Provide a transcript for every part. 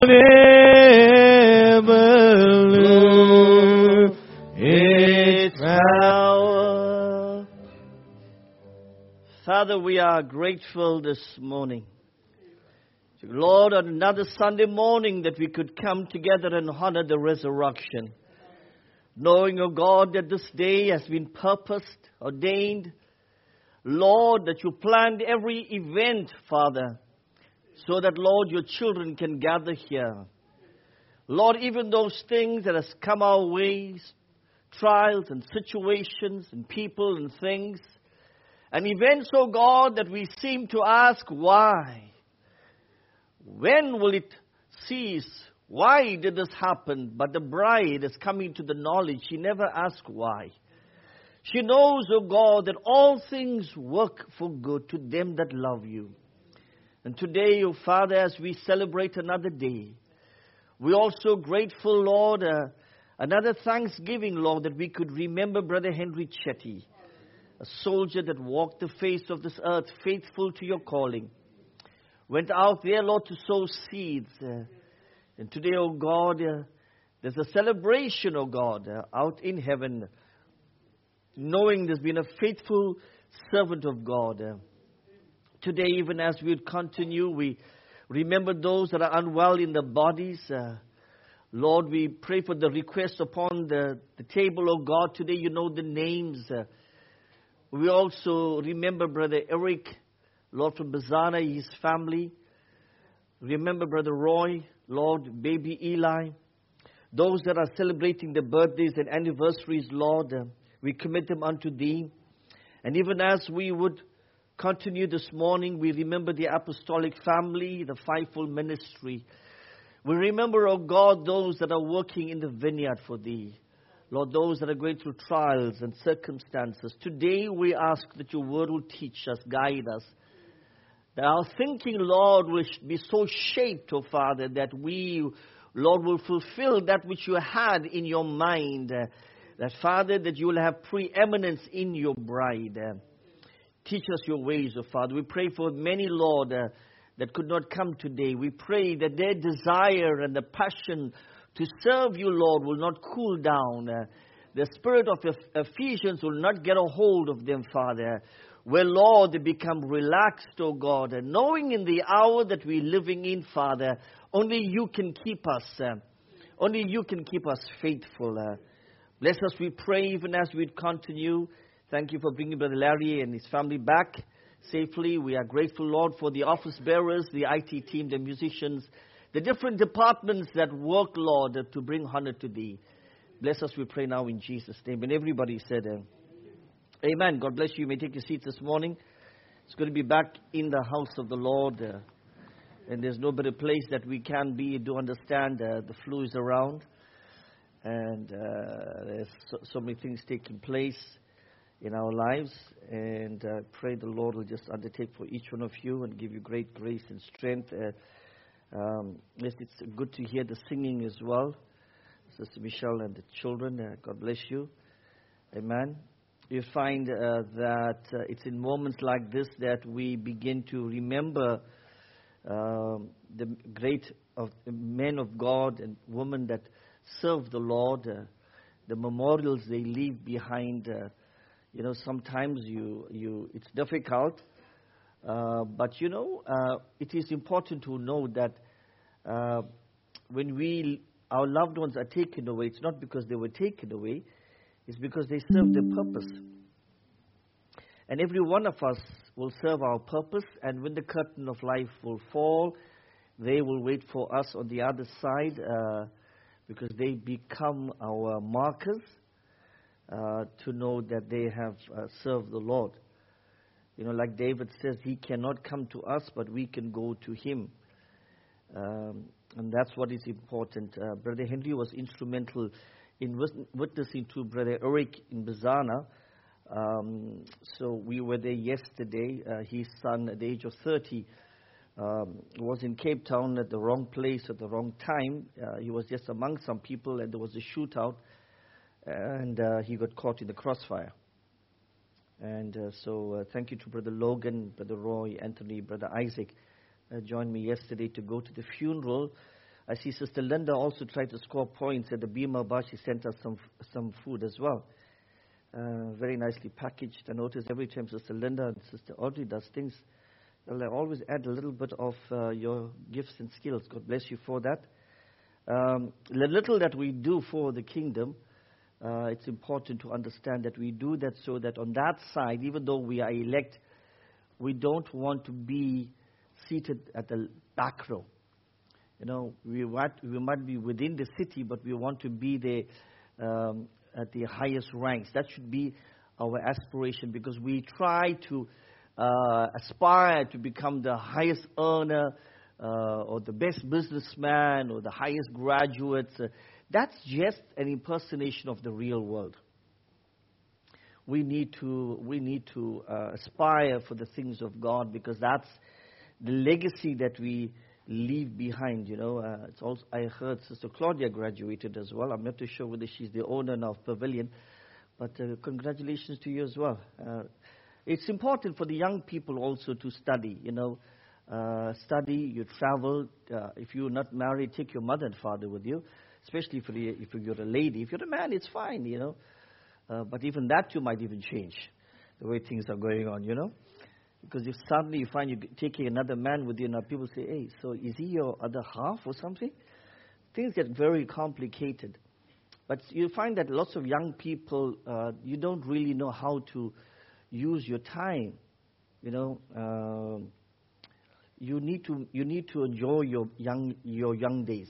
never its power. Father, we are grateful this morning. Lord, on another Sunday morning that we could come together and honor the resurrection. Knowing, O God, that this day has been purposed, ordained. Lord, that you planned every event, Father, so that, Lord, your children can gather here. Lord, even those things that has come our ways, trials and situations and people and things, and events, oh God, that we seem to ask why. When will it cease? Why did this happen? But the bride is coming to the knowledge. She never asks why. She knows, oh God, that all things work for good to them that love you. And today, oh Father, as we celebrate another day, we're also grateful, Lord, another Thanksgiving, Lord, that we could remember Brother Henry Chetty, a soldier that walked the face of this earth, faithful to your calling. Went out there, Lord, to sow seeds. And today, oh God, there's a celebration, oh God, out in heaven, knowing there's been a faithful servant of God. Today, even as we would continue, we remember those that are unwell in their bodies. Lord, we pray for the requests upon the table, oh God. Today, you know the names. We also remember Brother Eric, Lord, from Bazana, his family. Remember Brother Roy, Lord, baby Eli. Those that are celebrating their birthdays and anniversaries, Lord, we commit them unto Thee. And even as we would continue this morning, we remember the apostolic family, the fivefold ministry. We remember, oh God, those that are working in the vineyard for Thee. Lord, those that are going through trials and circumstances. Today we ask that your word will teach us, guide us. That our thinking, Lord, will be so shaped, oh Father, that we, Lord, will fulfill that which you had in your mind. That, Father, that you will have preeminence in your bride. Teach us your ways, oh Father. We pray for many, Lord, that could not come today. We pray that their desire and the passion to serve you, Lord, will not cool down. The spirit of Ephesians will not get a hold of them, Father. Where, Lord, they become relaxed, oh God. And knowing in the hour that we're living in, Father, only you can keep us. Only you can keep us faithful. Bless us, we pray, even as we continue. Thank you for bringing Brother Larry and his family back safely. We are grateful, Lord, for the office bearers, the IT team, the musicians, the different departments that work, Lord, to bring honor to Thee. Bless us, we pray now in Jesus' name. And everybody said, Amen. God bless you. You may take your seats this morning. It's going to be back in the house of the Lord. And there's no better place that we can be. You do understand the flu is around. And there's so many things taking place in our lives. And pray the Lord will just undertake for each one of you and give you great grace and strength. Yes, it's good to hear the singing as well. Sister Michelle and the children, God bless you. Amen. You find that it's in moments like this that we begin to remember the great men of God and women that serve the Lord, the memorials they leave behind. Sometimes it's difficult, but it is important to know that when our loved ones are taken away, it's not because they were taken away. It's because they serve their purpose. And every one of us will serve our purpose, and when the curtain of life will fall, they will wait for us on the other side because they become our markers to know that they have served the Lord. Like David says, he cannot come to us, but we can go to him. And that's what is important. Brother Henry was instrumental in witnessing to Brother Eric in Bazana. So we were there yesterday. His son, at the age of 30, was in Cape Town at the wrong place at the wrong time. He was just among some people, and there was a shootout, and he got caught in the crossfire. And so thank you to Brother Logan, Brother Roy, Anthony, Brother Isaac. Joined me yesterday to go to the funeral I see Sister Linda also tried to score points at the Bima Bar. She sent us some food as well. Very nicely packaged. I notice every time Sister Linda and Sister Audrey does things, well, I always add a little bit of your gifts and skills. God bless you for that. The little that we do for the kingdom, it's important to understand that we do that so that on that side, even though we are elect, we don't want to be seated at the back row. You know, we might be within the city, but we want to be there at the highest ranks. That should be our aspiration, because we try to aspire to become the highest earner or the best businessman or the highest graduates. That's just an impersonation of the real world. We need to aspire for the things of God, because that's the legacy that we leave behind. You know, it's also, I heard Sister Claudia graduated as well. I'm not too sure whether she's the owner now of Pavilion, but congratulations to you as well. It's important for the young people also to study. You know, study. You travel. If you're not married, take your mother and father with you. Especially if you're a lady. If you're a man, it's fine. You know, but even that you might even change the way things are going on. You know. Because if suddenly you find you're taking another man with you, now people say, hey, so is he your other half or something? Things get very complicated. But you find that lots of young people, you don't really know how to use your time. You know, you need to enjoy your young days.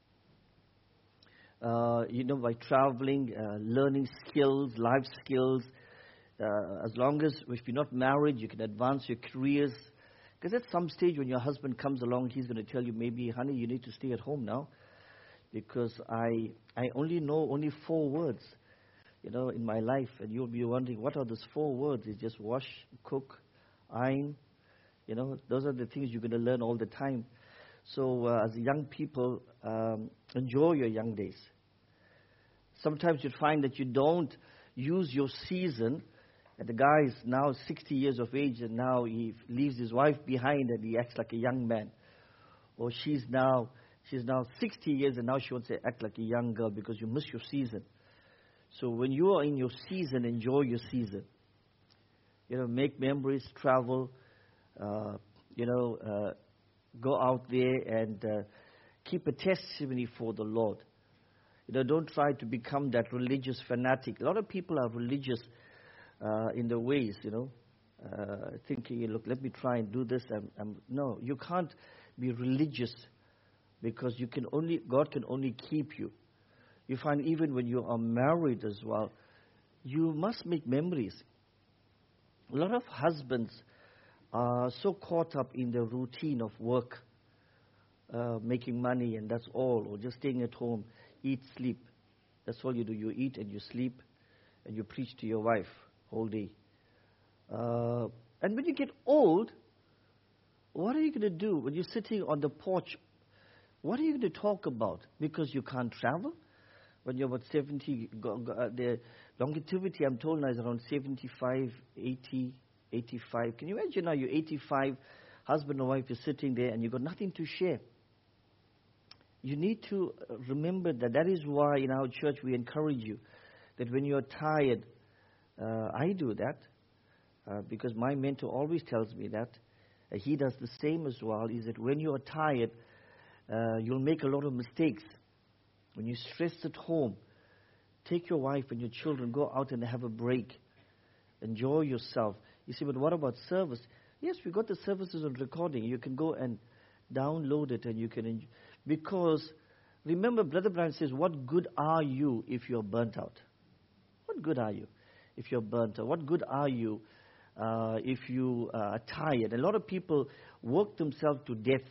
You know, by traveling, learning skills, life skills. As long as, if you're not married, you can advance your careers. Because at some stage when your husband comes along, he's going to tell you, maybe, honey, you need to stay at home now. Because I only know 4 words, you know, in my life. And you'll be wondering, what are those 4 words? It's just wash, cook, iron. You know, those are the things you're going to learn all the time. So as young people, enjoy your young days. Sometimes you find that you don't use your season. And the guy is now 60 years of age, and now he leaves his wife behind, and he acts like a young man. Or she's now 60 years, and now she wants to act like a young girl, because you miss your season. So when you are in your season, enjoy your season. You know, make memories, travel. You know, go out there and keep a testimony for the Lord. You know, don't try to become that religious fanatic. A lot of people are religious in their ways, you know, thinking, look, let me try and do this. No, you can't be religious, because God can only keep you. You find even when you are married as well, you must make memories. A lot of husbands are so caught up in the routine of work, making money, and that's all, or just staying at home, eat, sleep. That's all you do. You eat and you sleep, and you preach to your wife whole day. And when you get old, what are you going to do when you're sitting on the porch? What are you going to talk about? Because you can't travel? When you're about 70, the longevity, I'm told now, is around 75, 80, 85. Can you imagine now you're 85, husband and wife is sitting there, and you've got nothing to share. You need to remember that is why in our church we encourage you that when you're tired, I do that because my mentor always tells me that. He does the same as well, is that when you're tired, you'll make a lot of mistakes. When you're stressed at home, take your wife and your children, go out and have a break. Enjoy yourself. You say, but what about service? Yes, we got the services on recording. You can go and download it, and you can enjoy. Because remember, Brother Brian says, what good are you if you're burnt out? What good are you if you're burnt out? What good are you if you are tired? A lot of people work themselves to death.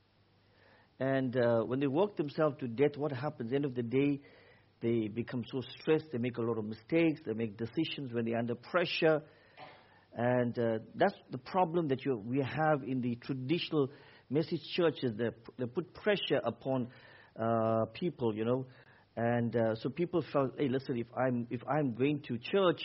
And when they work themselves to death, what happens? At the end of the day, they become so stressed. They make a lot of mistakes. They make decisions when they're under pressure. And that's the problem that we have in the traditional message churches. They put pressure upon people, you know. And so people felt, hey, listen, if I'm going to church,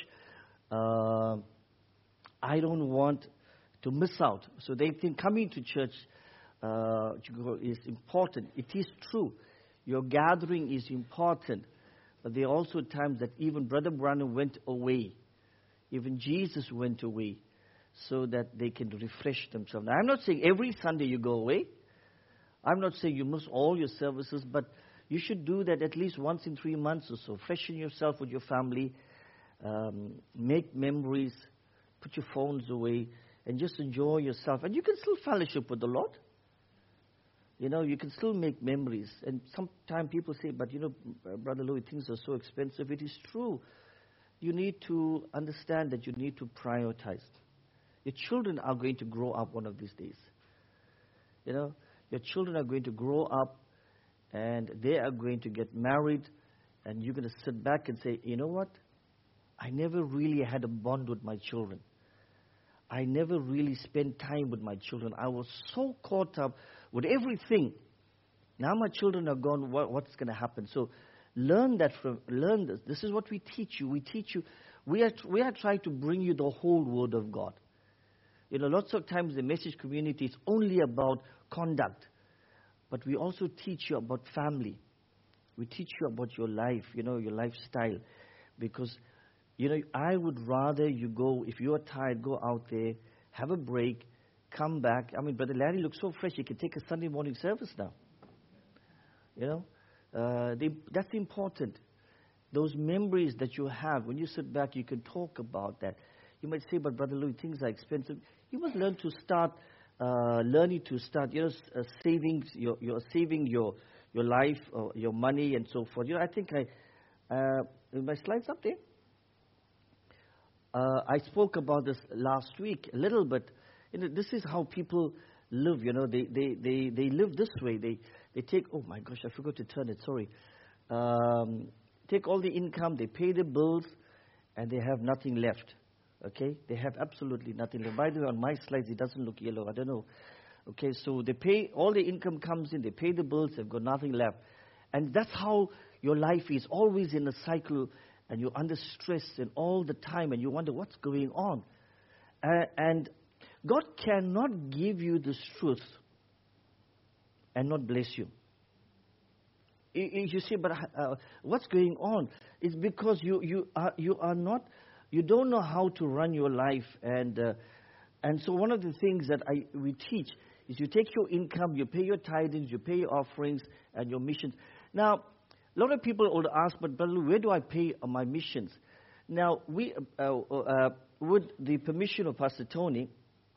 I don't want to miss out. So they think coming to church is important. It is true. Your gathering is important. But there are also times that even Brother Branham went away. Even Jesus went away so that they can refresh themselves. Now, I'm not saying every Sunday you go away. I'm not saying you miss all your services, but you should do that at least once in 3 months or so. Freshen yourself with your family. Make memories. Put your phones away. And just enjoy yourself. And you can still fellowship with the Lord. You know, you can still make memories. And sometimes people say, but you know, Brother Louis, things are so expensive. It is true. You need to understand that you need to prioritize. Your children are going to grow up one of these days. You know, your children are going to grow up and they are going to get married, and you're going to sit back and say, you know what? I never really had a bond with my children. I never really spent time with my children. I was so caught up with everything. Now my children are gone. What's going to happen? So learn this. This is what we teach you. We teach you. We are trying to bring you the whole Word of God. You know, lots of times the message community is only about conduct, but we also teach you about family. We teach you about your life. You know, your lifestyle, because you know, I would rather you go, if you are tired, go out there, have a break, come back. I mean, Brother Larry looks so fresh. He can take a Sunday morning service now. You know, that's important. Those memories that you have, when you sit back, you can talk about that. You might say, but Brother Louis, things are expensive. You must learn to start, you know, saving your life, your money, and so forth. You know, I think my slides up there. I spoke about this last week a little bit. You know, this is how people live. You know, they live this way. They take. Oh my gosh, I forgot to turn it. Sorry. Take all the income. They pay the bills, and they have nothing left. Okay, they have absolutely nothing left. By the way, on my slides it doesn't look yellow. I don't know. Okay, so they pay. All the income comes in. They pay the bills. They've got nothing left, and that's how your life is. Always in a cycle. And you're under stress and all the time, and you wonder what's going on. And God cannot give you this truth and not bless you. You see, but what's going on? It's because you don't know how to run your life, and so one of the things that we teach is you take your income, you pay your tithings, you pay your offerings and your missions. Now, a lot of people would ask, but Brother, where do I pay my missions? Now, we, with the permission of Pastor Tony,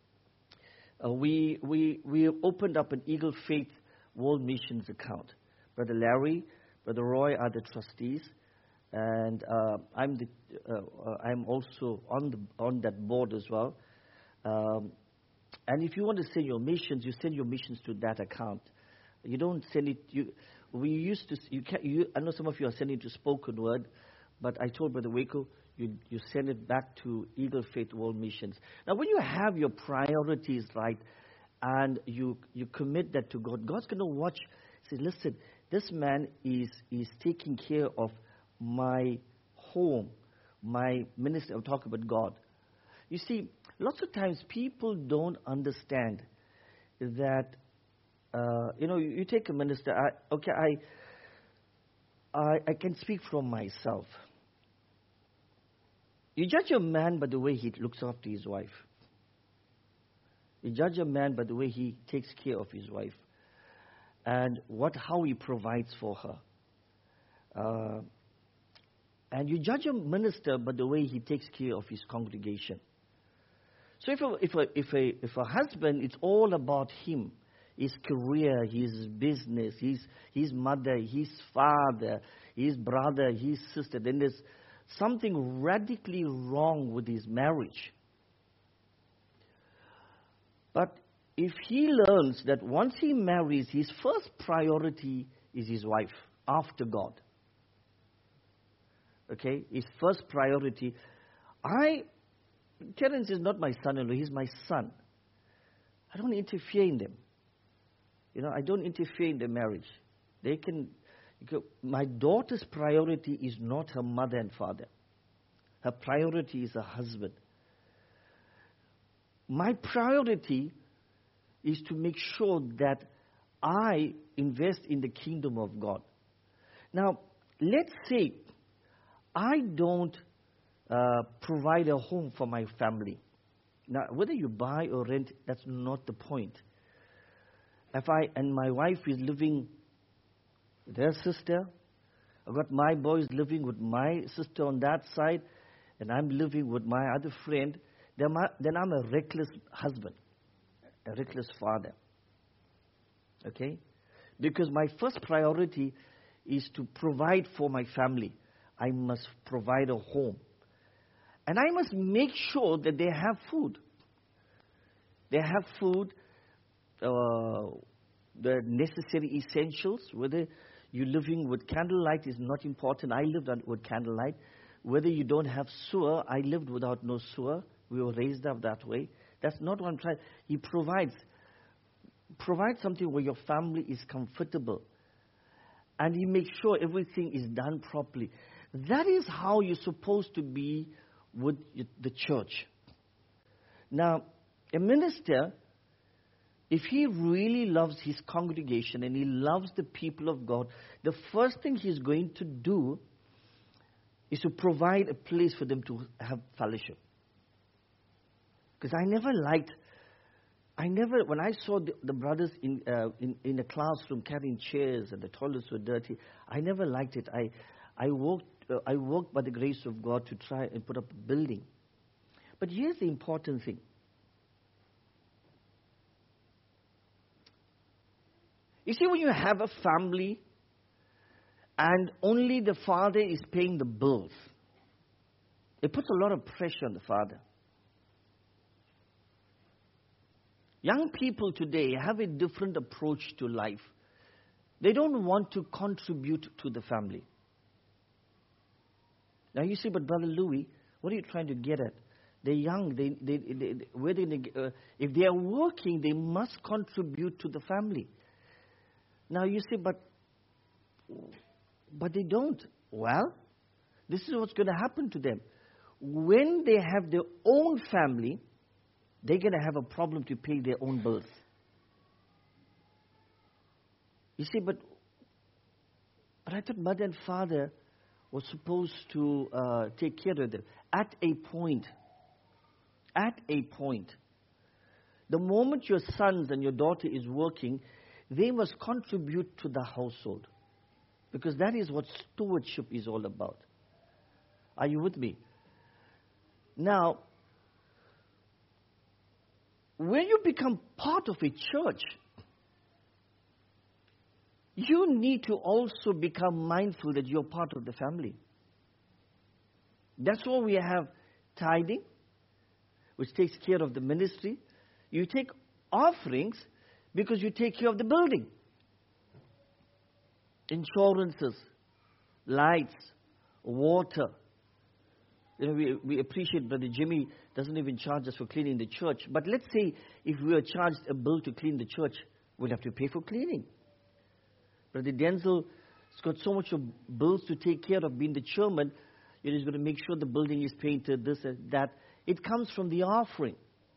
we opened up an Eagle Faith World Missions account. Brother Larry, Brother Roy are the trustees, and I'm also on that board as well. And if you want to send your missions, you send your missions to that account. You don't send it. We used to. I know some of you are sending to Spoken Word, but I told Brother Waco, you send it back to Eagle Faith World Missions. Now, when you have your priorities right, and you commit that to God, God's going to watch. Say, listen, this man is taking care of my home, my ministry. I'm talking about God. You see, lots of times people don't understand that. You know, you take a minister. I can speak from myself. You judge a man by the way he looks after his wife. You judge a man by the way he takes care of his wife, and how he provides for her. And you judge a minister by the way he takes care of his congregation. So if a husband, it's all about him. His career, his business, his mother, his father, his brother, his sister, then there's something radically wrong with his marriage. But if he learns that once he marries, his first priority is his wife after God. Okay? His first priority. Terence is not my son-in-law, he's my son. I don't interfere in them. You know, I don't interfere in their marriage. My daughter's priority is not her mother and father. Her priority is her husband. My priority is to make sure that I invest in the kingdom of God. Now, let's say I don't provide a home for my family. Now, whether you buy or rent, that's not the point. If I and my wife is living with her sister, I've got my boys living with my sister on that side, and I'm living with my other friend, then I'm a reckless husband, a reckless father. Okay? Because my first priority is to provide for my family. I must provide a home. And I must make sure that they have food. They have food, the necessary essentials. Whether you're living with candlelight is not important. I lived with candlelight. Whether you don't have sewer, I lived without no sewer. We were raised up that way. That's not what I'm trying. He provides something where your family is comfortable. And he makes sure everything is done properly. That is how you're supposed to be with the church. Now, a minister, if he really loves his congregation and he loves the people of God, the first thing he's going to do is to provide a place for them to have fellowship. Because when I saw the brothers in a classroom carrying chairs and the toilets were dirty, I never liked it. I worked by the grace of God to try and put up a building. But here's the important thing. You see, when you have a family and only the father is paying the bills, it puts a lot of pressure on the father. Young people today have a different approach to life. They don't want to contribute to the family. Now you say, but Brother Louis, what are you trying to get at? They're young. If they are working, they must contribute to the family. Now you say, but they don't. Well, this is what's going to happen to them. When they have their own family, they're going to have a problem to pay their own bills. You see, but I thought mother and father were supposed to take care of them. At a point, the moment your sons and your daughter is working, they must contribute to the household. Because that is what stewardship is all about. Are you with me? Now, when you become part of a church, you need to also become mindful that you're part of the family. That's why we have tithing, which takes care of the ministry. You take offerings because you take care of the building. Insurances, lights, water. You know, we appreciate Brother Jimmy doesn't even charge us for cleaning the church. But let's say if we were charged a bill to clean the church, we'll have to pay for cleaning. Brother Denzel's got so much of bills to take care of being the chairman. He's going to make sure the building is painted, this and that. It comes from the offering.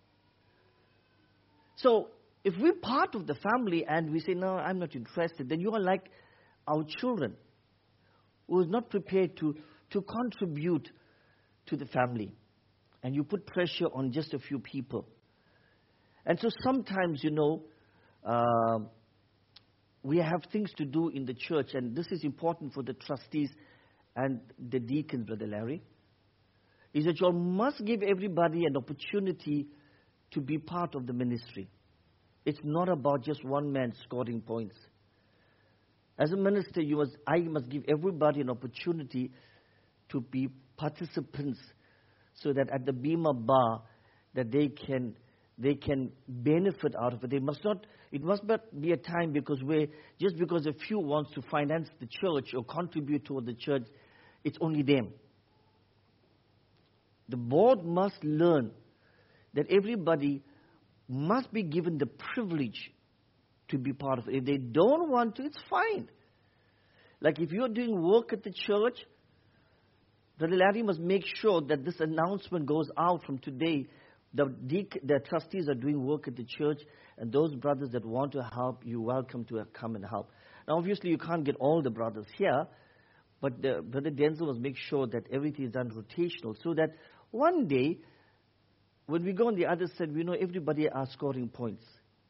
So if we're part of the family and we say, no, I'm not interested, then you are like our children who is not prepared to contribute to the family. And you put pressure on just a few people. And so sometimes, we have things to do in the church, and this is important for the trustees and the deacons, Brother Larry, is that you must give everybody an opportunity to be part of the ministry. It's not about just one man scoring points. As a minister, I must give everybody an opportunity to be participants so that at the Bema Bar that they can benefit out of it. It must not be a time because a few wants to finance the church or contribute toward the church, it's only them. The board must learn that everybody must be given the privilege to be part of it. If they don't want to, it's fine. Like if you're doing work at the church, Brother Larry must make sure that this announcement goes out from today. The trustees are doing work at the church, and those brothers that want to help, you're welcome to come and help. Now, obviously, you can't get all the brothers here, but Brother Denzel must make sure that everything is done rotational, so that one day, when we go on the other side, we know everybody are scoring points.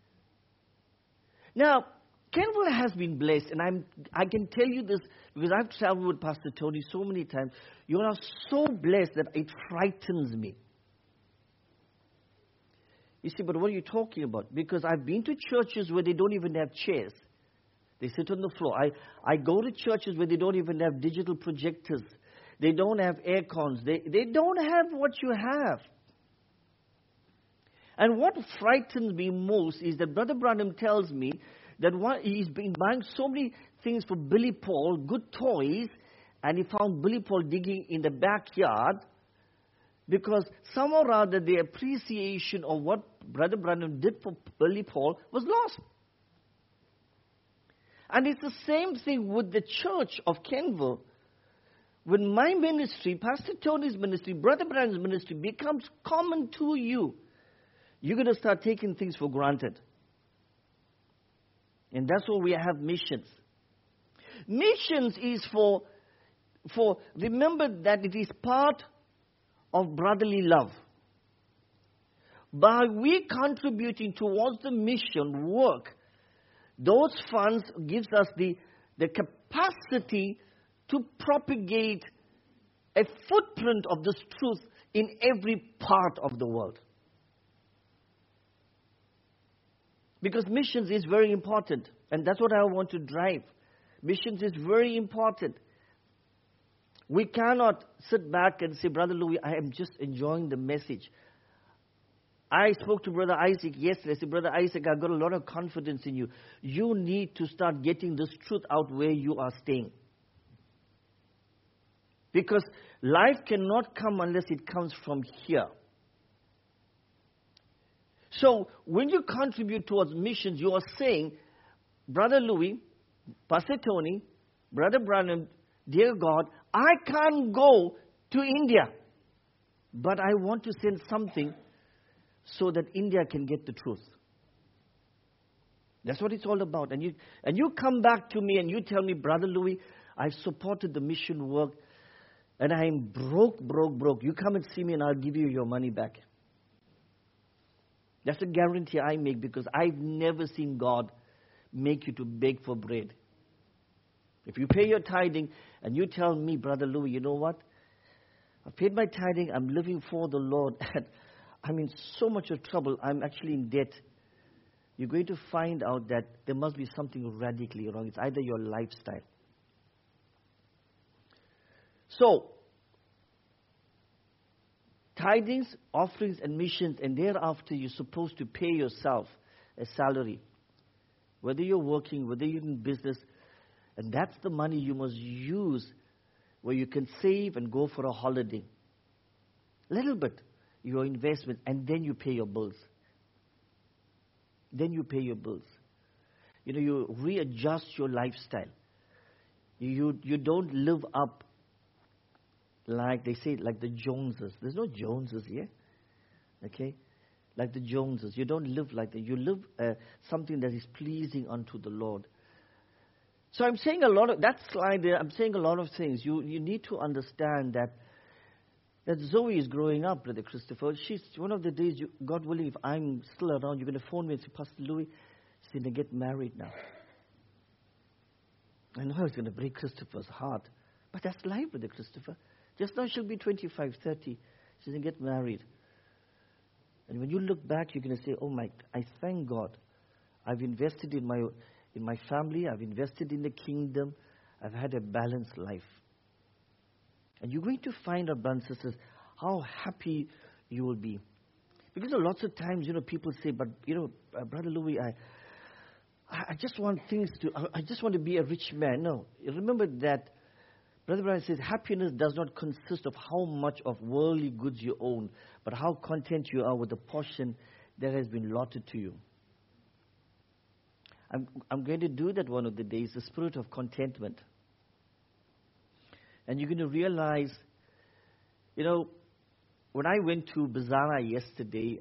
Now, Kenville has been blessed, and I can tell you this because I've traveled with Pastor Tony so many times. You are so blessed that it frightens me. You see, but what are you talking about? Because I've been to churches where they don't even have chairs. They sit on the floor. I go to churches where they don't even have digital projectors. They don't have air cons. They don't have what you have. And what frightens me most is that Brother Branham tells me that he's been buying so many things for Billy Paul, good toys, and he found Billy Paul digging in the backyard because somehow or other the appreciation of what Brother Branham did for Billy Paul was lost. And it's the same thing with the church of Kenville. When my ministry, Pastor Tony's ministry, Brother Branham's ministry becomes common to you, you're going to start taking things for granted. And that's why we have missions. Missions is for remember that it is part of brotherly love. By we contributing towards the mission work, those funds gives us the capacity to propagate a footprint of this truth in every part of the world. Because missions is very important, and that's what I want to drive. Missions is very important. We cannot sit back and say, Brother Louis, I am just enjoying the message. I spoke to Brother Isaac yesterday. I said, Brother Isaac, I've got a lot of confidence in you. You need to start getting this truth out where you are staying. Because life cannot come unless it comes from here. So when you contribute towards missions, you are saying, Brother Louis, Pastor Tony, Brother Branham, dear God, I can't go to India, but I want to send something so that India can get the truth. That's what it's all about. And you come back to me and you tell me, Brother Louis, I've supported the mission work and I'm broke. You come and see me and I'll give you your money back. That's a guarantee I make because I've never seen God make you to beg for bread. If you pay your tithing and you tell me, Brother Louis, you know what? I've paid my tithing, I'm living for the Lord, and I'm in so much of trouble, I'm actually in debt. You're going to find out that there must be something radically wrong. It's either your lifestyle. So, tithings, offerings, and missions, and thereafter you're supposed to pay yourself a salary. Whether you're working, whether you're in business, and that's the money you must use where you can save and go for a holiday. Little bit, your investment, and then you pay your bills. Then you pay your bills. You know, you readjust your lifestyle. You don't live up like they say, like the Joneses. There's no Joneses here. Okay? Like the Joneses. You don't live like that. You live something that is pleasing unto the Lord. So I'm saying a lot of, that slide there, I'm saying a lot of things. You need to understand that Zoe is growing up, Brother Christopher. She's, one of the days, God willing, if I'm still around, you're going to phone me and say, Pastor Louis, she's going to get married now. I know it's going to break Christopher's heart. But that's life, Brother Christopher. Just now she'll be 25, 30. She's going to get married. And when you look back, you're going to say, oh I thank God. I've invested in my family. I've invested in the kingdom. I've had a balanced life. And you're going to find out, brothers and sisters, how happy you will be. Because lots of times, people say, but, Brother Louis, I just want I just want to be a rich man. No, remember that Brother Brian says, happiness does not consist of how much of worldly goods you own, but how content you are with the portion that has been allotted to you. I'm going to do that one of the days, the spirit of contentment. And you're going to realize, when I went to Bazara yesterday,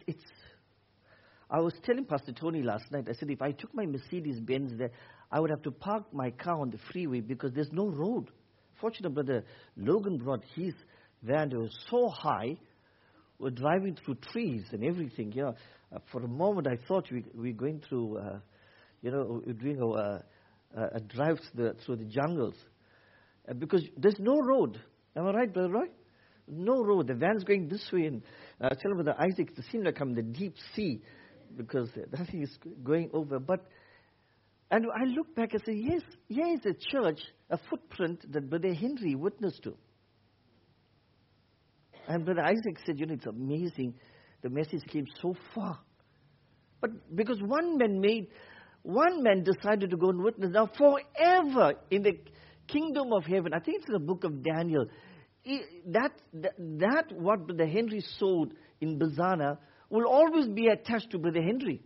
I was telling Pastor Tony last night, I said, if I took my Mercedes-Benz there, I would have to park my car on the freeway because there's no road. Fortunately, Brother Logan brought his van. It was so high. We're driving through trees and everything. Yeah. For a moment, I thought we're going through, we're doing a drive through the jungles. Because there's no road. Am I right, Brother Roy? No road. The van's going this way. And tell Brother Isaac, it seemed like I'm in the deep sea because that thing is going over. And I look back and say, yes, here is a church, a footprint that Brother Henry witnessed to. And Brother Isaac said, it's amazing. The message came so far. But because one man decided to go and witness. Now forever in the kingdom of heaven, I think it's in the book of Daniel, that what Brother Henry sowed in Bazana will always be attached to Brother Henry.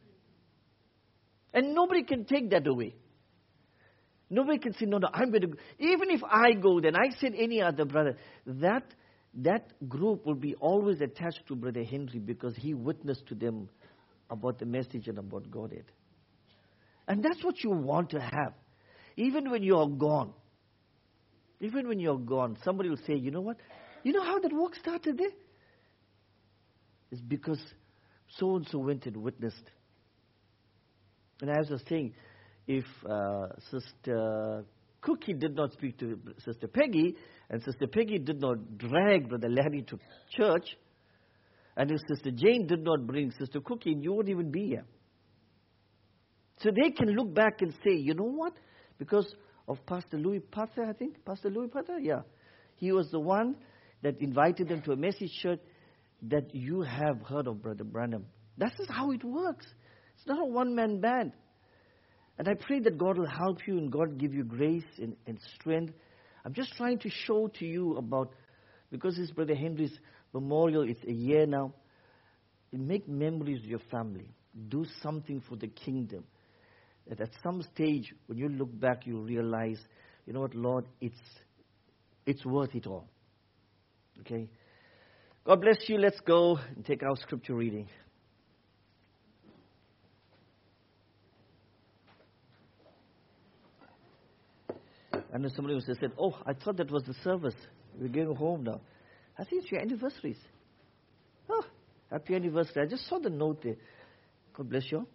And nobody can take that away. Nobody can say, no, I'm going to go. Even if I go, then I send any other brother. That group will be always attached to Brother Henry because he witnessed to them about the message and about Godhead. And that's what you want to have. Even when you're gone. Even when you're gone, somebody will say, you know what? You know how that work started there? It's because so-and-so went and witnessed. And as I was saying, if Sister Cookie did not speak to Sister Peggy, and Sister Peggy did not drag Brother Larry to church, and if Sister Jane did not bring Sister Cookie, you wouldn't even be here. So they can look back and say, you know what? Because of Pastor Louis Pather, I think. Pastor Louis Pather, yeah. He was the one that invited them to a message church that you have heard of Brother Branham. That is how it works. It's not a one-man band. And I pray that God will help you and God give you grace and strength. I'm just trying to show to you about, because it's Brother Henry's memorial, it's a year now. Make memories with your family. Do something for the kingdom. That at some stage, when you look back, you realize, you know what, Lord, it's worth it all. Okay? God bless you. Let's go and take our scripture reading. And then somebody said, oh, I thought that was the service. We're going home now. I think it's your anniversaries. Oh, happy anniversary. I just saw the note there. God bless you.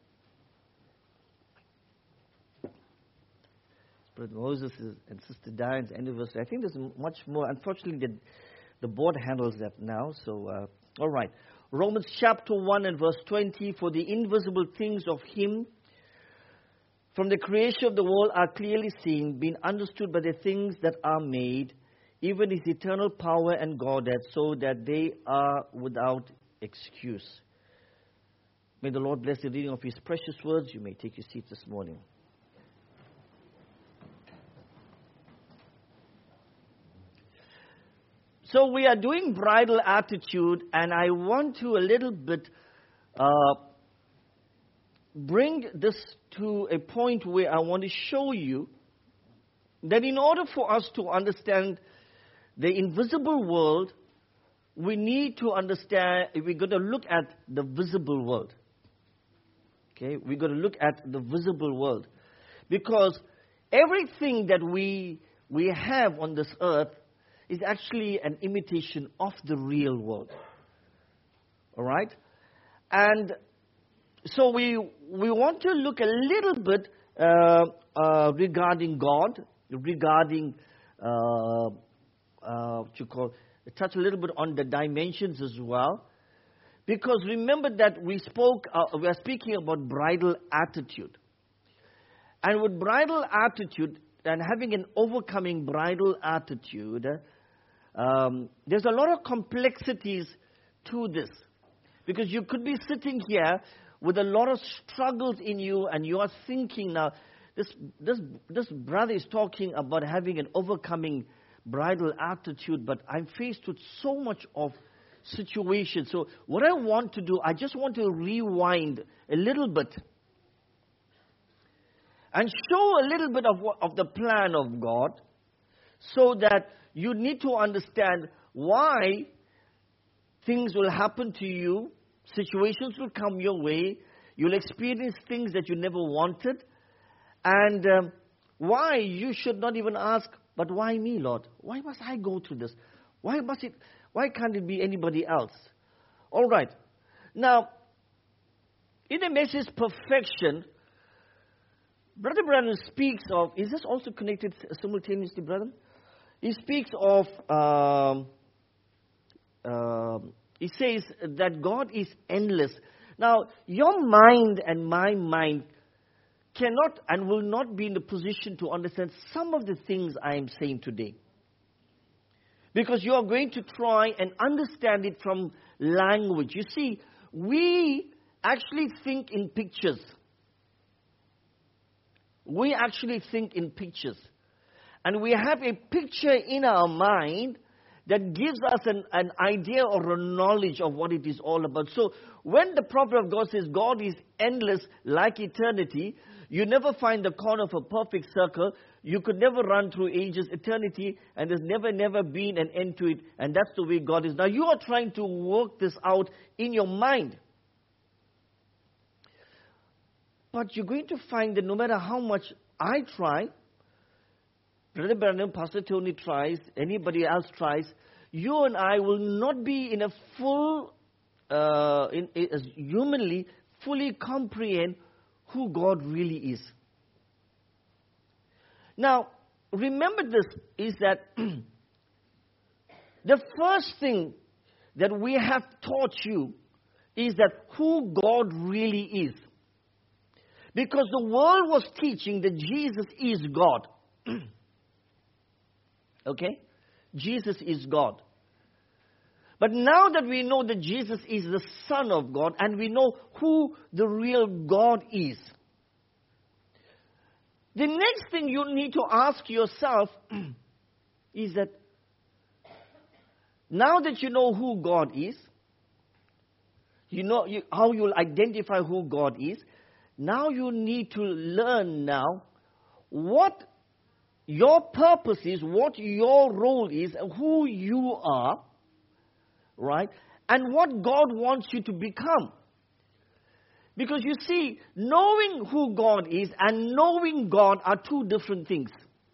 Brother Moses and Sister Diane's anniversary. I think there's much more. Unfortunately, the board handles that now. So, all right. Romans chapter 1 and verse 20. For the invisible things of Him from the creation of the world are clearly seen, being understood by the things that are made, even His eternal power and Godhead, so that they are without excuse. May the Lord bless the reading of His precious words. You may take your seats this morning. So we are doing bridal attitude, and I want to a little bit bring this to a point where I want to show you that in order for us to understand the invisible world, we need to understand, we're going to look at the visible world. Okay, we're going to look at the visible world. Because everything that we have on this earth is actually an imitation of the real world. All right? And so we want to look a little bit regarding God, regarding touch a little bit on the dimensions as well. Because remember that we are speaking about bridal attitude. And with bridal attitude and having an overcoming bridal attitude, there's a lot of complexities to this. Because you could be sitting here with a lot of struggles in you, and you are thinking now, this brother is talking about having an overcoming bridal attitude, but I'm faced with so much of situations. So what I want to do, I just want to rewind a little bit and show a little bit of the plan of God, so that you need to understand why things will happen to you, situations will come your way, you'll experience things that you never wanted, and why you should not even ask, but why me, Lord? Why must I go through this? Why can't it be anybody else? All right. Now, in the message Perfection, Brother Branham speaks of, is this also connected simultaneously, brother? He speaks of, he says that God is endless. Now, your mind and my mind cannot and will not be in the position to understand some of the things I am saying today. Because you are going to try and understand it from language. You see, we actually think in pictures. We actually think in pictures. And we have a picture in our mind that gives us an idea or a knowledge of what it is all about. So when the prophet of God says God is endless like eternity, you never find the corner of a perfect circle. You could never run through ages, eternity, and there's never been an end to it. And that's the way God is. Now you are trying to work this out in your mind. But you're going to find that no matter how much I try, Brother Branham, Pastor Tony tries, anybody else tries, you and I will not be in a full, humanly, fully comprehend who God really is. Now, remember this, is that the first thing that we have taught you is that who God really is. Because the world was teaching that Jesus is God. Okay? Jesus is God. But now that we know that Jesus is the Son of God and we know who the real God is, the next thing you need to ask yourself is that now that you know who God is, you know how you'll identify who God is, now you need to learn now what your purpose is, what your role is, who you are, right? And what God wants you to become. Because you see, knowing who God is and knowing God are two different things.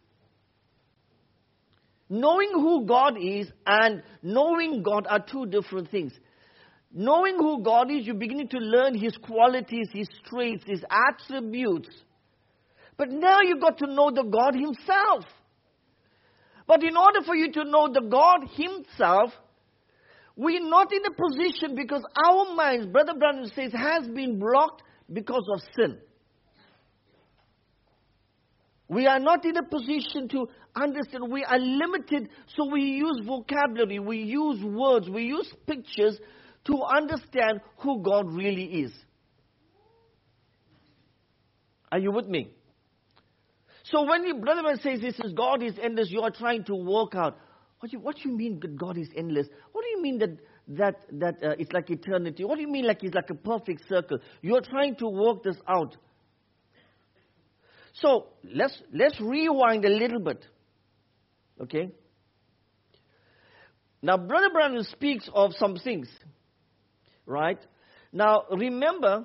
Knowing who God is and knowing God are two different things. Knowing who God is, you're beginning to learn His qualities, His traits, His attributes. But now you've got to know the God Himself. But in order for you to know the God Himself, we're not in a position, because our minds, Brother Branham says, has been blocked because of sin. We are not in a position to understand. We are limited, so we use vocabulary, we use words, we use pictures to understand who God really is. Are you with me? So when Brother Man says this is God is endless, you are trying to work out, what do you mean that God is endless? What do you mean that it's like eternity? What do you mean like it's like a perfect circle? You are trying to work this out. So let's rewind a little bit. Okay? Now Brother Branham speaks of some things. Right? Now remember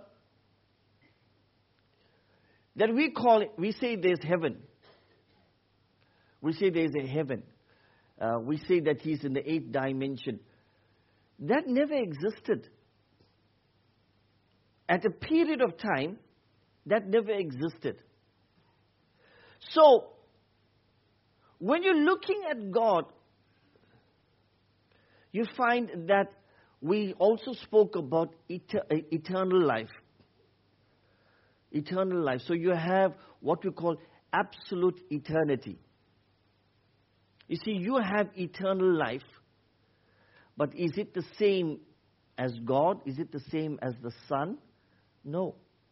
that we say there's heaven. We say there's a heaven. We say that He's in the 8th dimension. That never existed. At a period of time, that never existed. So, when you're looking at God, you find that we also spoke about eternal life. Eternal life. So you have what we call absolute eternity. You see, you have eternal life, but is it the same as God? Is it the same as the Son? No.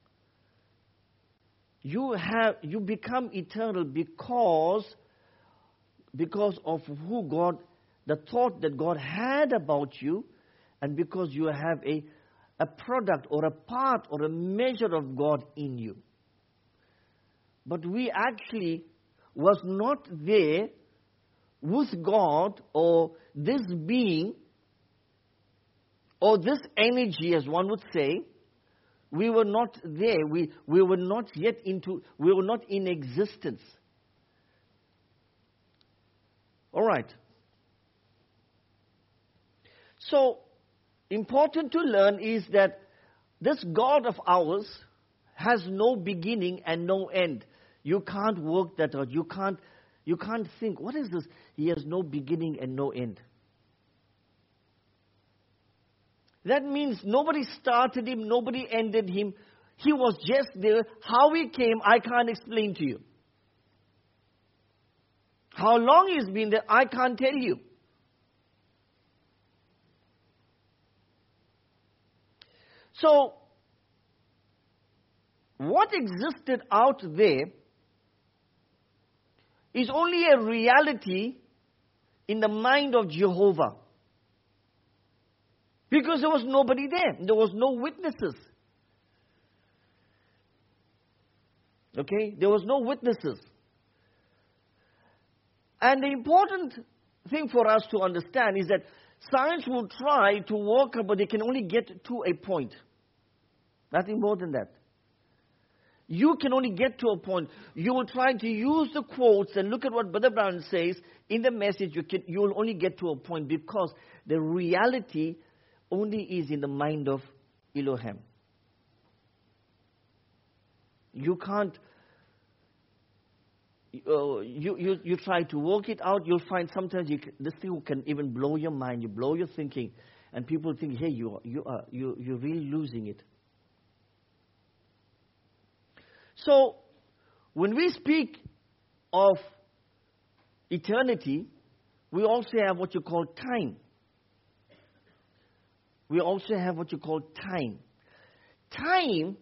You become eternal because of who God, the thought that God had about you, and because you have a product or a part or a measure of God in you. But we actually was not there with God or this being or this energy, as one would say, we were not there. We were not yet we were not in existence. All right. So, important to learn is that this God of ours has no beginning and no end. You can't work that out. You can't think, what is this? He has no beginning and no end. That means nobody started him, nobody ended him. He was just there. How he came, I can't explain to you. How long he's been there, I can't tell you. So, what existed out there is only a reality in the mind of Jehovah. Because there was nobody there. There was no witnesses. Okay? There was no witnesses. And the important thing for us to understand is that science will try to work out, but they can only get to a point. Nothing more than that. You can only get to a point. You will try to use the quotes and look at what Brother Brown says in the message. You will only get to a point because the reality only is in the mind of Elohim. You can't. You try to work it out. You'll find sometimes this thing can even blow your mind. You blow your thinking, and people think, "Hey, you're really losing it." So, when we speak of eternity, we also have what you call time. We also have what you call time. Time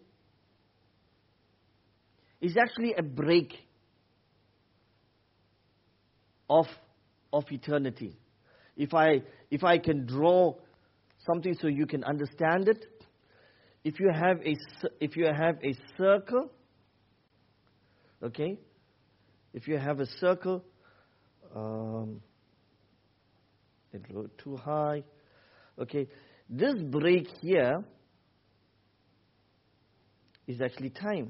is actually a break of eternity. If I can draw something so you can understand it, if you have a circle, okay, if you have a circle, it wrote too high, okay. This break here is actually time.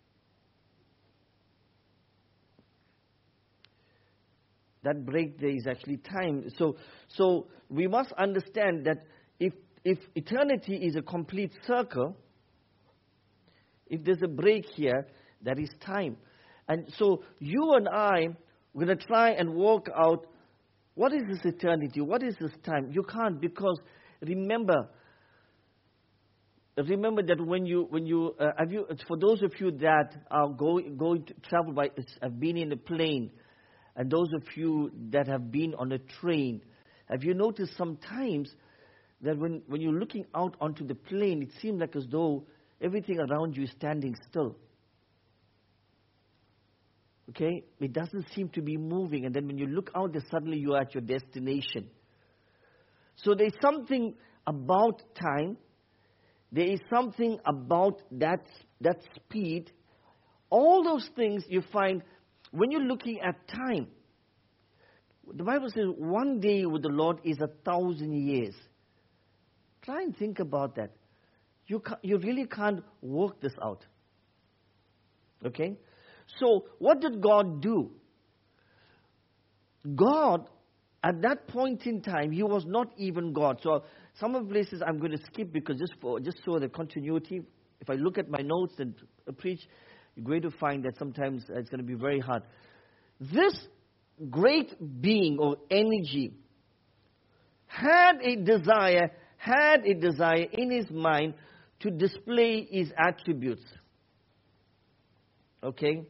That break there is actually time. So we must understand that if eternity is a complete circle, if there's a break here, that is time. And so you and I, we're going to try and work out, what is this eternity? What is this time? You can't, because remember that when you for those of you that are going to travel by, have been in a plane, and those of you that have been on a train, have you noticed sometimes that when you're looking out onto the plane, it seems like as though everything around you is standing still. Okay? It doesn't seem to be moving, and then when you look out there, suddenly you are at your destination. So there's something about time. There is something about that speed. All those things you find when you're looking at time. The Bible says 1 day with the Lord is 1,000 years. Try and think about that. You really can't work this out. Okay? So what did God do? God, at that point in time, He was not even God. So some of the places I'm going to skip because just so the continuity, if I look at my notes and preach, you're going to find that sometimes it's going to be very hard. This great being or energy had a desire in his mind to display his attributes. Okay?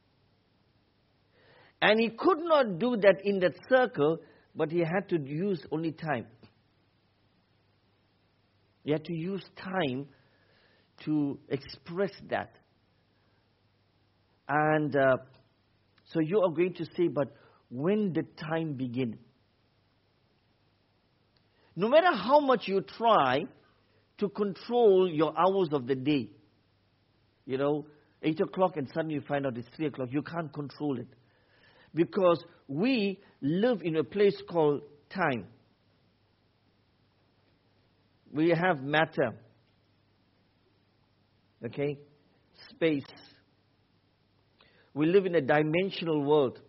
And he could not do that in that circle, but he had to use only time. He had to use time to express that. And so you are going to say, but when did time begin? No matter how much you try to control your hours of the day, 8 o'clock and suddenly you find out it's 3 o'clock, you can't control it. Because we live in a place called time. We have matter. Okay? Space. We live in a dimensional world.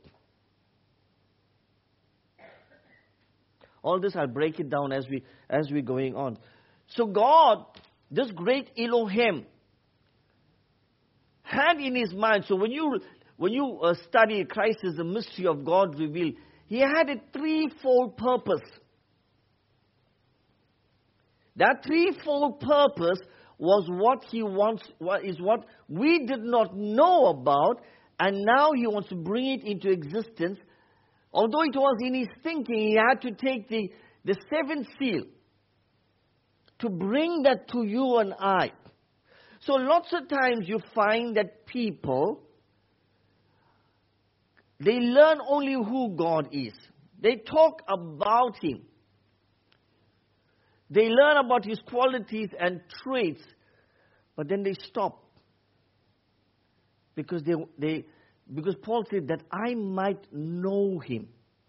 All this, I'll break it down as we're going on. So God, this great Elohim, had in his mind, so when you study Christ as the mystery of God revealed, he had a threefold purpose. That threefold purpose was what he wants, is what we did not know about, and now he wants to bring it into existence. Although it was in his thinking, he had to take the seventh seal to bring that to you and I. So lots of times you find that people, they learn only who God is. They talk about him. They learn about his qualities and traits, but then they stop. Because because Paul said that I might know him.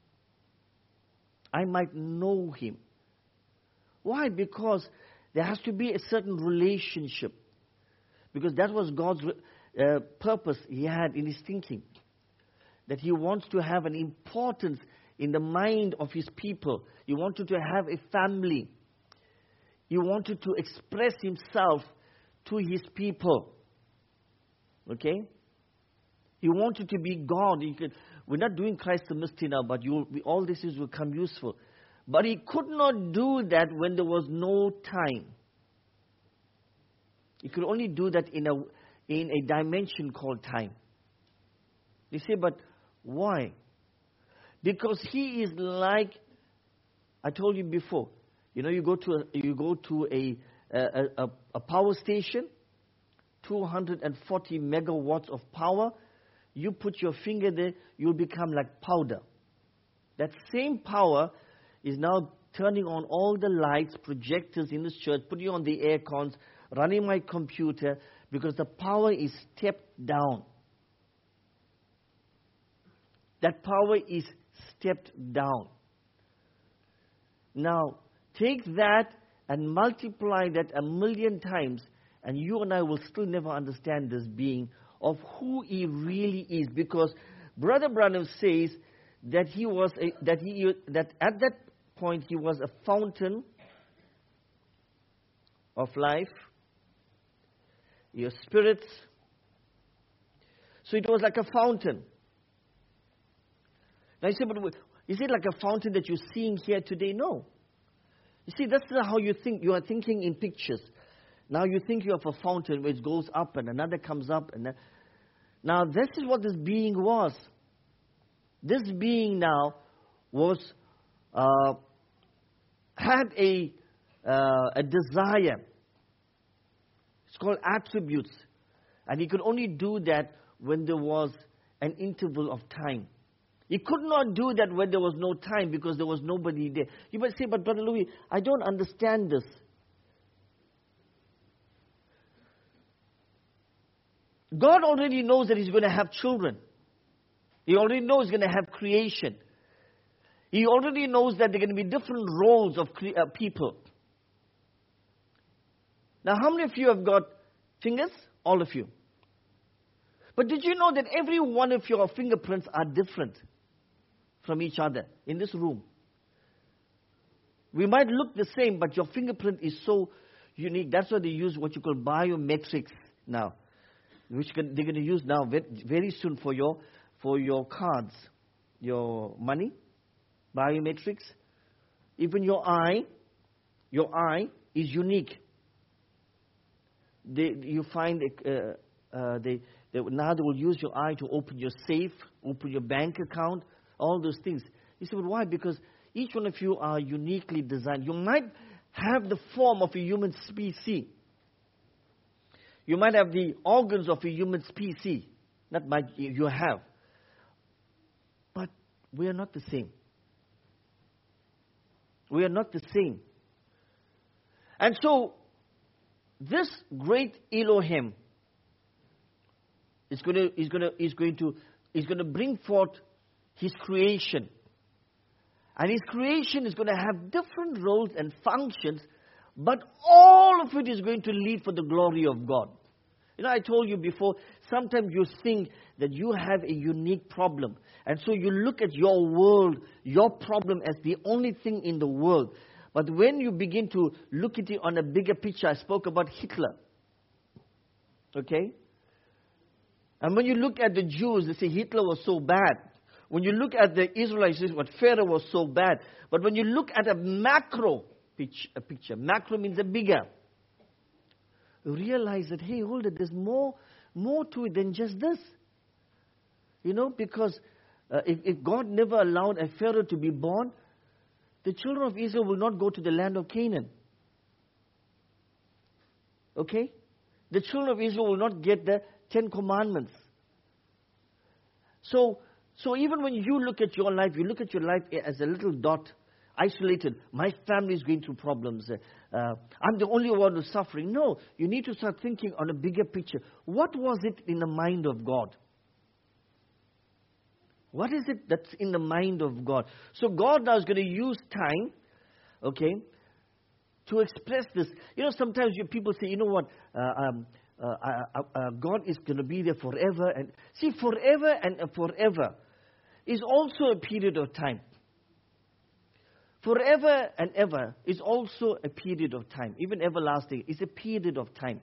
I might know him. Why? Because there has to be a certain relationship. Because that was God's purpose he had in his thinking. That he wants to have an importance in the mind of his people. He wanted to have a family. He wanted to express himself to his people. Okay? He wanted to be God. We're not doing Christ the mystery now, but all this will come useful. But he could not do that when there was no time. He could only do that in a dimension called time. You say, but why? Because he is like, I told you before, you go to a power station, 240 megawatts of power. You put your finger there, you'll become like powder. That same power is now turning on all the lights, projectors in this church, putting on the air cons, running my computer, because the power is stepped down. That power is stepped down. Now, take that and multiply that 1,000,000 times, and you and I will still never understand this being of who he really is. Because Brother Branham says that that at that point he was a fountain of life, your spirits. So it was like a fountain. Now you say, but is it like a fountain that you're seeing here today? No. You see, that's not how you think. You are thinking in pictures. Now you think you have a fountain which goes up and another comes up. Now this is what this being was. This being now had a desire. It's called attributes. And he could only do that when there was an interval of time. He could not do that when there was no time because there was nobody there. You might say, but Brother Louis, I don't understand this. God already knows that he's going to have children. He already knows he's going to have creation. He already knows that there are going to be different roles of people. Now, how many of you have got fingers? All of you. But did you know that every one of your fingerprints are different from each other in this room? We might look the same, but your fingerprint is so unique. That's why they use what you call biometrics now, which they're going to use now very soon for your cards, your money, biometrics. Even your eye is unique. You find now they will use your eye to open your safe, open your bank account, all those things. You say, well, why? Because each one of you are uniquely designed. You might have the form of a human species. You might have the organs of a human species. You have. But we are not the same. We are not the same. And so, this great Elohim is going to bring forth his creation. And his creation is going to have different roles and functions, But all of it is going to lead for the glory of God. You know, I told you before, sometimes you think that you have a unique problem. And so you look at your world, your problem as the only thing in the world. But when you begin to look at it on a bigger picture, I spoke about Hitler. Okay? And when you look at the Jews, they say Hitler was so bad. When you look at the Israelites, they say what Pharaoh was so bad. But when you look at a macro picture, macro means a bigger. You realize that, hey, hold it, there's more to it than just this. You know, because if God never allowed a Pharaoh to be born, the children of Israel will not go to the land of Canaan. Okay? The children of Israel will not get the 10 Commandments. So even when you look at your life, you look at your life as a little dot, isolated. My family is going through problems. I'm the only one who's suffering. No, you need to start thinking on a bigger picture. What was it in the mind of God? What is it that's in the mind of God? So God now is going to use time, okay, to express this. You know, sometimes people say, you know what, God is going to be there forever. And see, forever and forever is also a period of time. Forever and ever is also a period of time. Even everlasting is a period of time.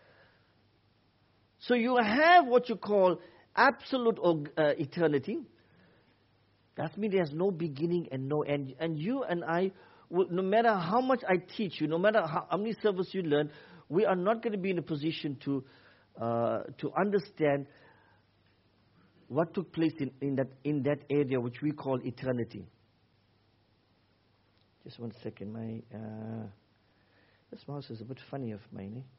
So you have what you call absolute eternity. That means there's no beginning and no end. And you and I, no matter how much I teach you, no matter how many services you learn, we are not going to be in a position to understand what took place in that area which we call eternity. Just 1 second. This mouse is a bit funny of mine. Eh?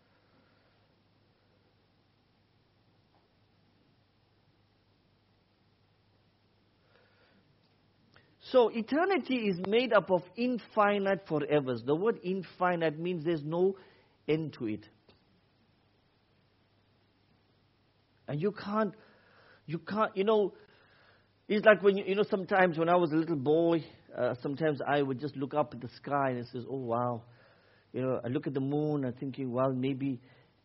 So eternity is made up of infinite forevers. The word infinite means there's no end to it. And you can't, you know, it's like when sometimes when I was a little boy, sometimes I would just look up at the sky and it says, oh wow. You know, I look at the moon and thinking, well, maybe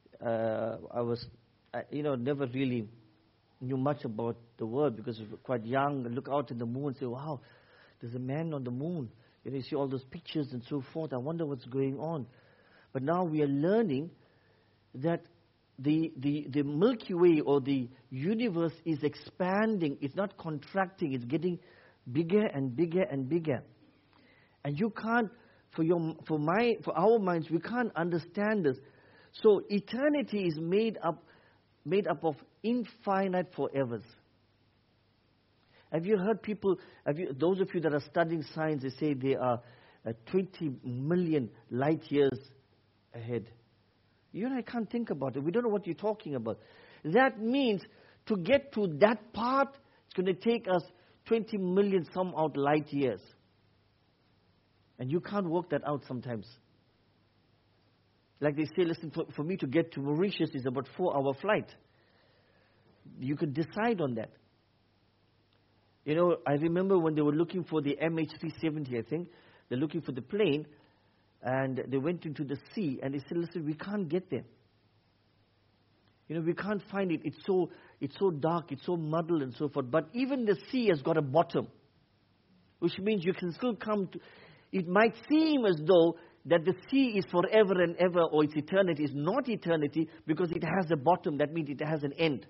never really knew much about the world because I was quite young. I look out at the moon and say, wow, there's a man on the moon. You know, you see all those pictures and so forth. I wonder what's going on. But now we are learning that the Milky Way or the universe is expanding. It's not contracting. It's getting bigger and bigger and bigger. And you can't, for our minds, we can't understand this. So eternity is made up of infinite forevers. Have you heard people, those of you that are studying science, they say they are 20 million light years ahead. You and I can't think about it. We don't know what you're talking about. That means to get to that part, it's going to take us 20 million some odd light years. And you can't work that out sometimes. Like they say, listen, for me to get to Mauritius is about 4-hour flight. You could decide on that. You know, I remember when they were looking for the MH370, I think, they're looking for the plane, and they went into the sea, and they said, listen, we can't get there. You know, we can't find it. It's so dark, it's so muddled and so forth. But even the sea has got a bottom, which means you can still come to... It might seem as though that the sea is forever and ever, or it's eternity. It's not eternity because it has a bottom. That means it has an end.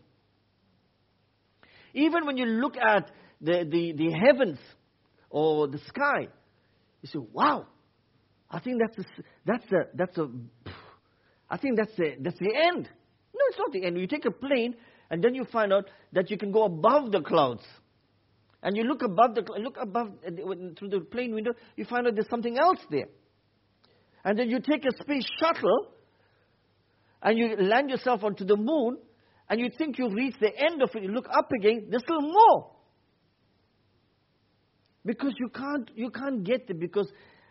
Even when you look at the heavens or the sky, you say, wow, I think that's the end. No, it's not the end. You take a plane and then you find out that you can go above the clouds. And you look above through the plane window, you find out there's something else there. And then you take a space shuttle and you land yourself onto the moon and you think you've reached the end of it. You look up again, there's still more. Because you can't get there, because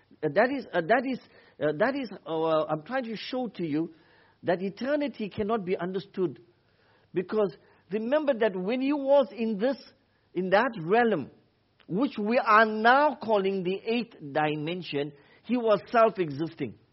I'm trying to show to you that eternity cannot be understood. Because remember that when he was in that realm, which we are now calling the 8th dimension, he was self-existing.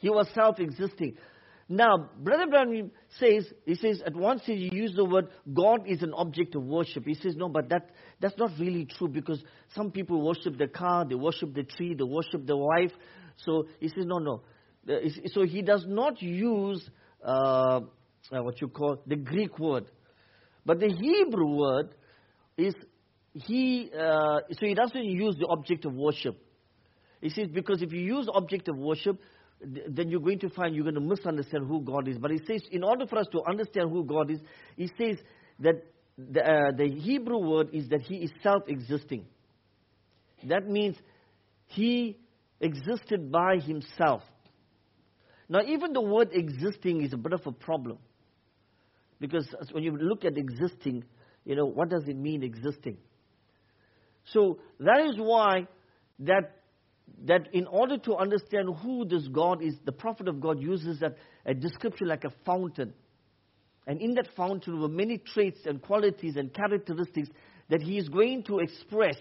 He was self-existing. Now, Brother Branham says, at one stage he used the word, God is an object of worship. He says, no, but that's not really true, because some people worship the car, they worship the tree, they worship the wife. So he says, no. So he does not use what you call the Greek word. But the Hebrew word is, so he doesn't use the object of worship. He says, because if you use object of worship, then you're going to find you're going to misunderstand who God is. But he says, in order for us to understand who God is, he says that the Hebrew word is that he is self-existing. That means he existed by himself. Now, even the word existing is a bit of a problem. Because when you look at existing, what does it mean, existing? So that is why that in order to understand who this God is, the prophet of God uses a description like a fountain. And in that fountain were many traits and qualities and characteristics that he is going to express.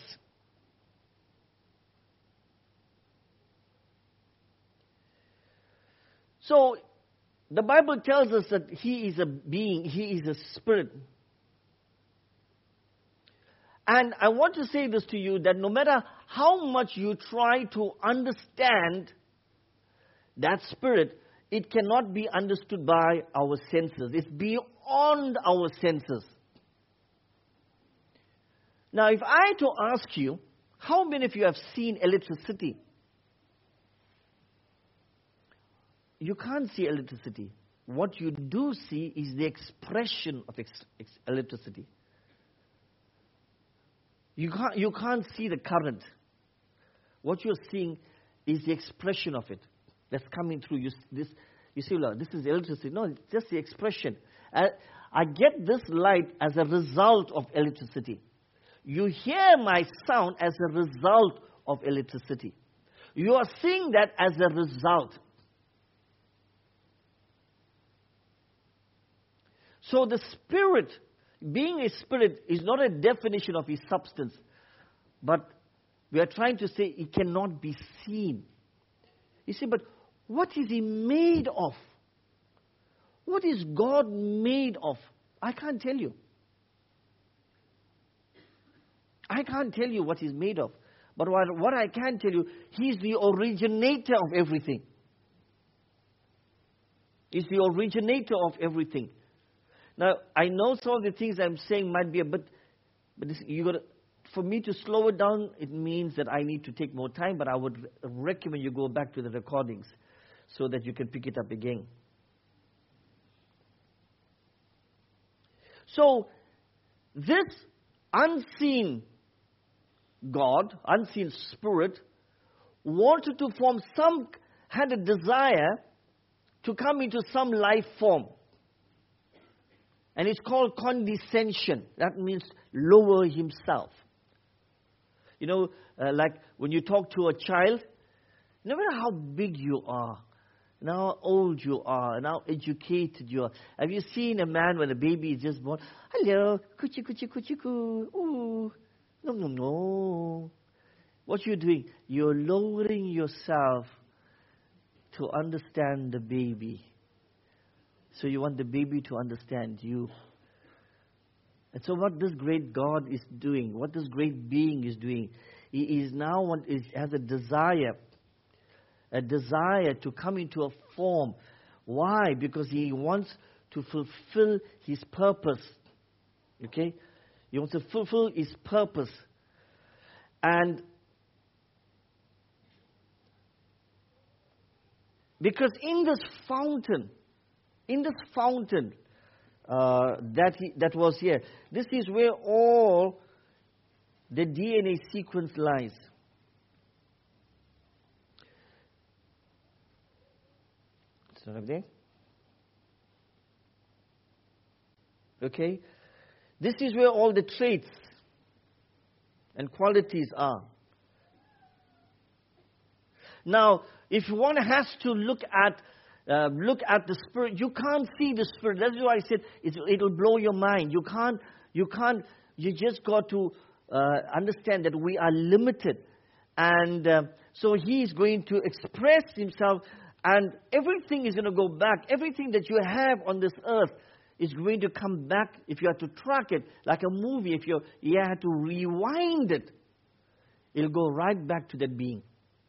So the Bible tells us that he is a being, he is a spirit. And I want to say this to you, that no matter how much you try to understand that spirit, it cannot be understood by our senses. It's beyond our senses. Now, if I had to ask you, how many of you have seen electricity? You can't see electricity. What you do see is the expression of electricity. You can't see the current. What you're seeing is the expression of it that's coming through. You see, this is electricity. No, it's just the expression. I get this light as a result of electricity. You hear my sound as a result of electricity. You are seeing that as a result. So the spirit, being a spirit, is not a definition of his substance. But we are trying to say it cannot be seen. You see, but what is he made of? What is God made of? I can't tell you. I can't tell you what he's made of. But what I can tell you, he's the originator of everything. He's the originator of everything. Now, I know some of the things I'm saying might be a bit, but for me to slow it down, it means that I need to take more time, but I would recommend you go back to the recordings so that you can pick it up again. So, this unseen God, unseen spirit, had a desire to come into some life form. And it's called condescension. That means lower himself. Like when you talk to a child, no matter how big you are, and how old you are, and how educated you are. Have you seen a man when a baby is just born? Hello, kuchi kuchi kuchi ku. Ooh, no. What you're doing, you're lowering yourself to understand the baby. So you want the baby to understand you. And so what this great God is doing, what this great being is doing, he is now has a desire to come into a form. Why? Because he wants to fulfill his purpose. Okay? He wants to fulfill his purpose. And because in this fountain that was here, this is where all the DNA sequence lies. It's not up there. Okay? This is where all the traits and qualities are. Now, if one has to look at the spirit, you can't see the spirit. That's why I said it'll blow your mind. You just got to understand that we are limited. And so he is going to express himself And everything is going to go back. Everything that you have on this earth is going to come back. If you have to track it, like a movie, if you have to rewind it, it'll go right back to that being.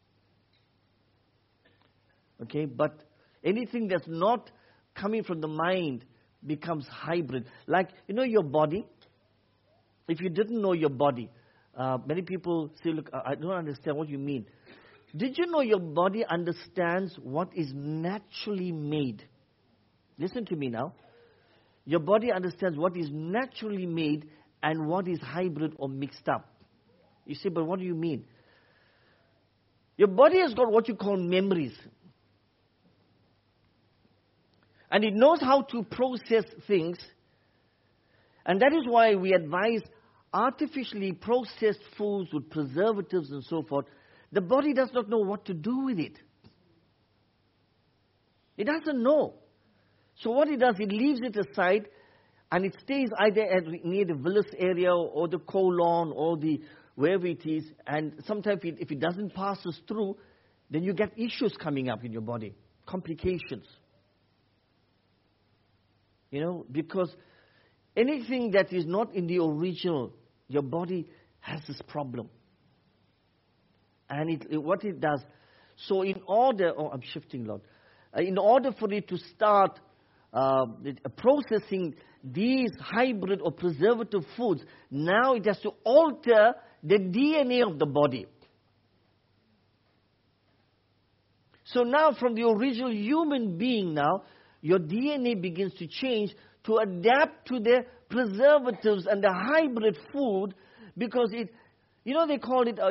Okay, but anything that's not coming from the mind becomes hybrid. Like, your body. If you didn't know your body, many people say, look, I don't understand what you mean. Did you know your body understands what is naturally made? Listen to me now. Your body understands what is naturally made and what is hybrid or mixed up. You say, but what do you mean? Your body has got what you call memories. And it knows how to process things. And that is why we advise artificially processed foods with preservatives and so forth. The body does not know what to do with it. It doesn't know. So what it does, it leaves it aside and it stays either near the villus area or the colon or the wherever it is. And sometimes if it doesn't pass us through, then you get issues coming up in your body, complications. Because anything that is not in the original, your body has this problem. And what it does, so in order, I'm shifting, Lord. In order for it to start processing these hybrid or preservative foods, now it has to alter the DNA of the body. So now from the original human being now, your DNA begins to change to adapt to the preservatives and the hybrid food because it, they call it,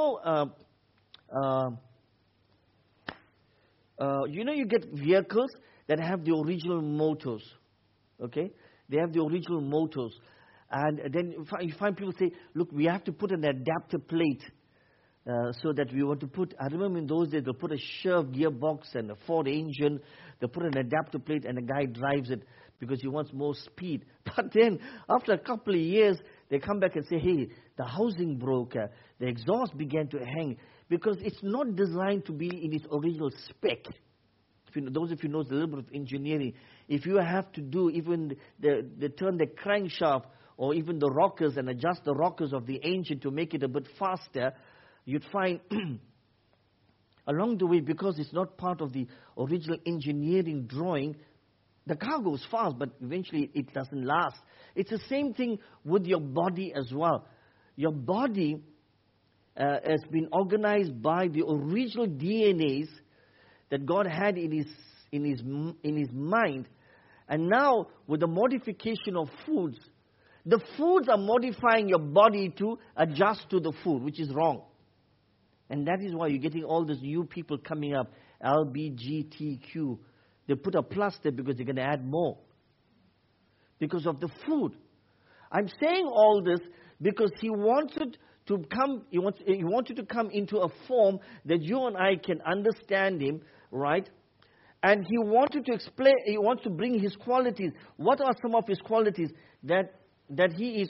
you get vehicles that have the original motors, okay? They have the original motors. And then you find people say, look, we have to put an adapter plate so that we want to put, I remember in those days, they'll put a Scherf gearbox and a Ford engine. They'll put an adapter plate and the guy drives it because he wants more speed. But then, after a couple of years, they come back and say, hey, the housing broke, the exhaust began to hang, because it's not designed to be in its original spec. Those of you know a little bit of engineering, if you have to do even turn the crankshaft or even the rockers and adjust the rockers of the engine to make it a bit faster, you'd find along the way, because it's not part of the original engineering drawing, the car goes fast, but eventually it doesn't last. It's the same thing with your body as well. Your body has been organized by the original DNAs that God had in his mind. And now, with the modification of foods, the foods are modifying your body to adjust to the food, which is wrong. And that is why you're getting all these new people coming up, LBGTQ. They put a plus there because they're going to add more. Because of the food. I'm saying all this because he wanted to come, he wanted to come into a form that you and I can understand him, right? And he wanted to explain, he wants to bring his qualities. What are some of his qualities? That he is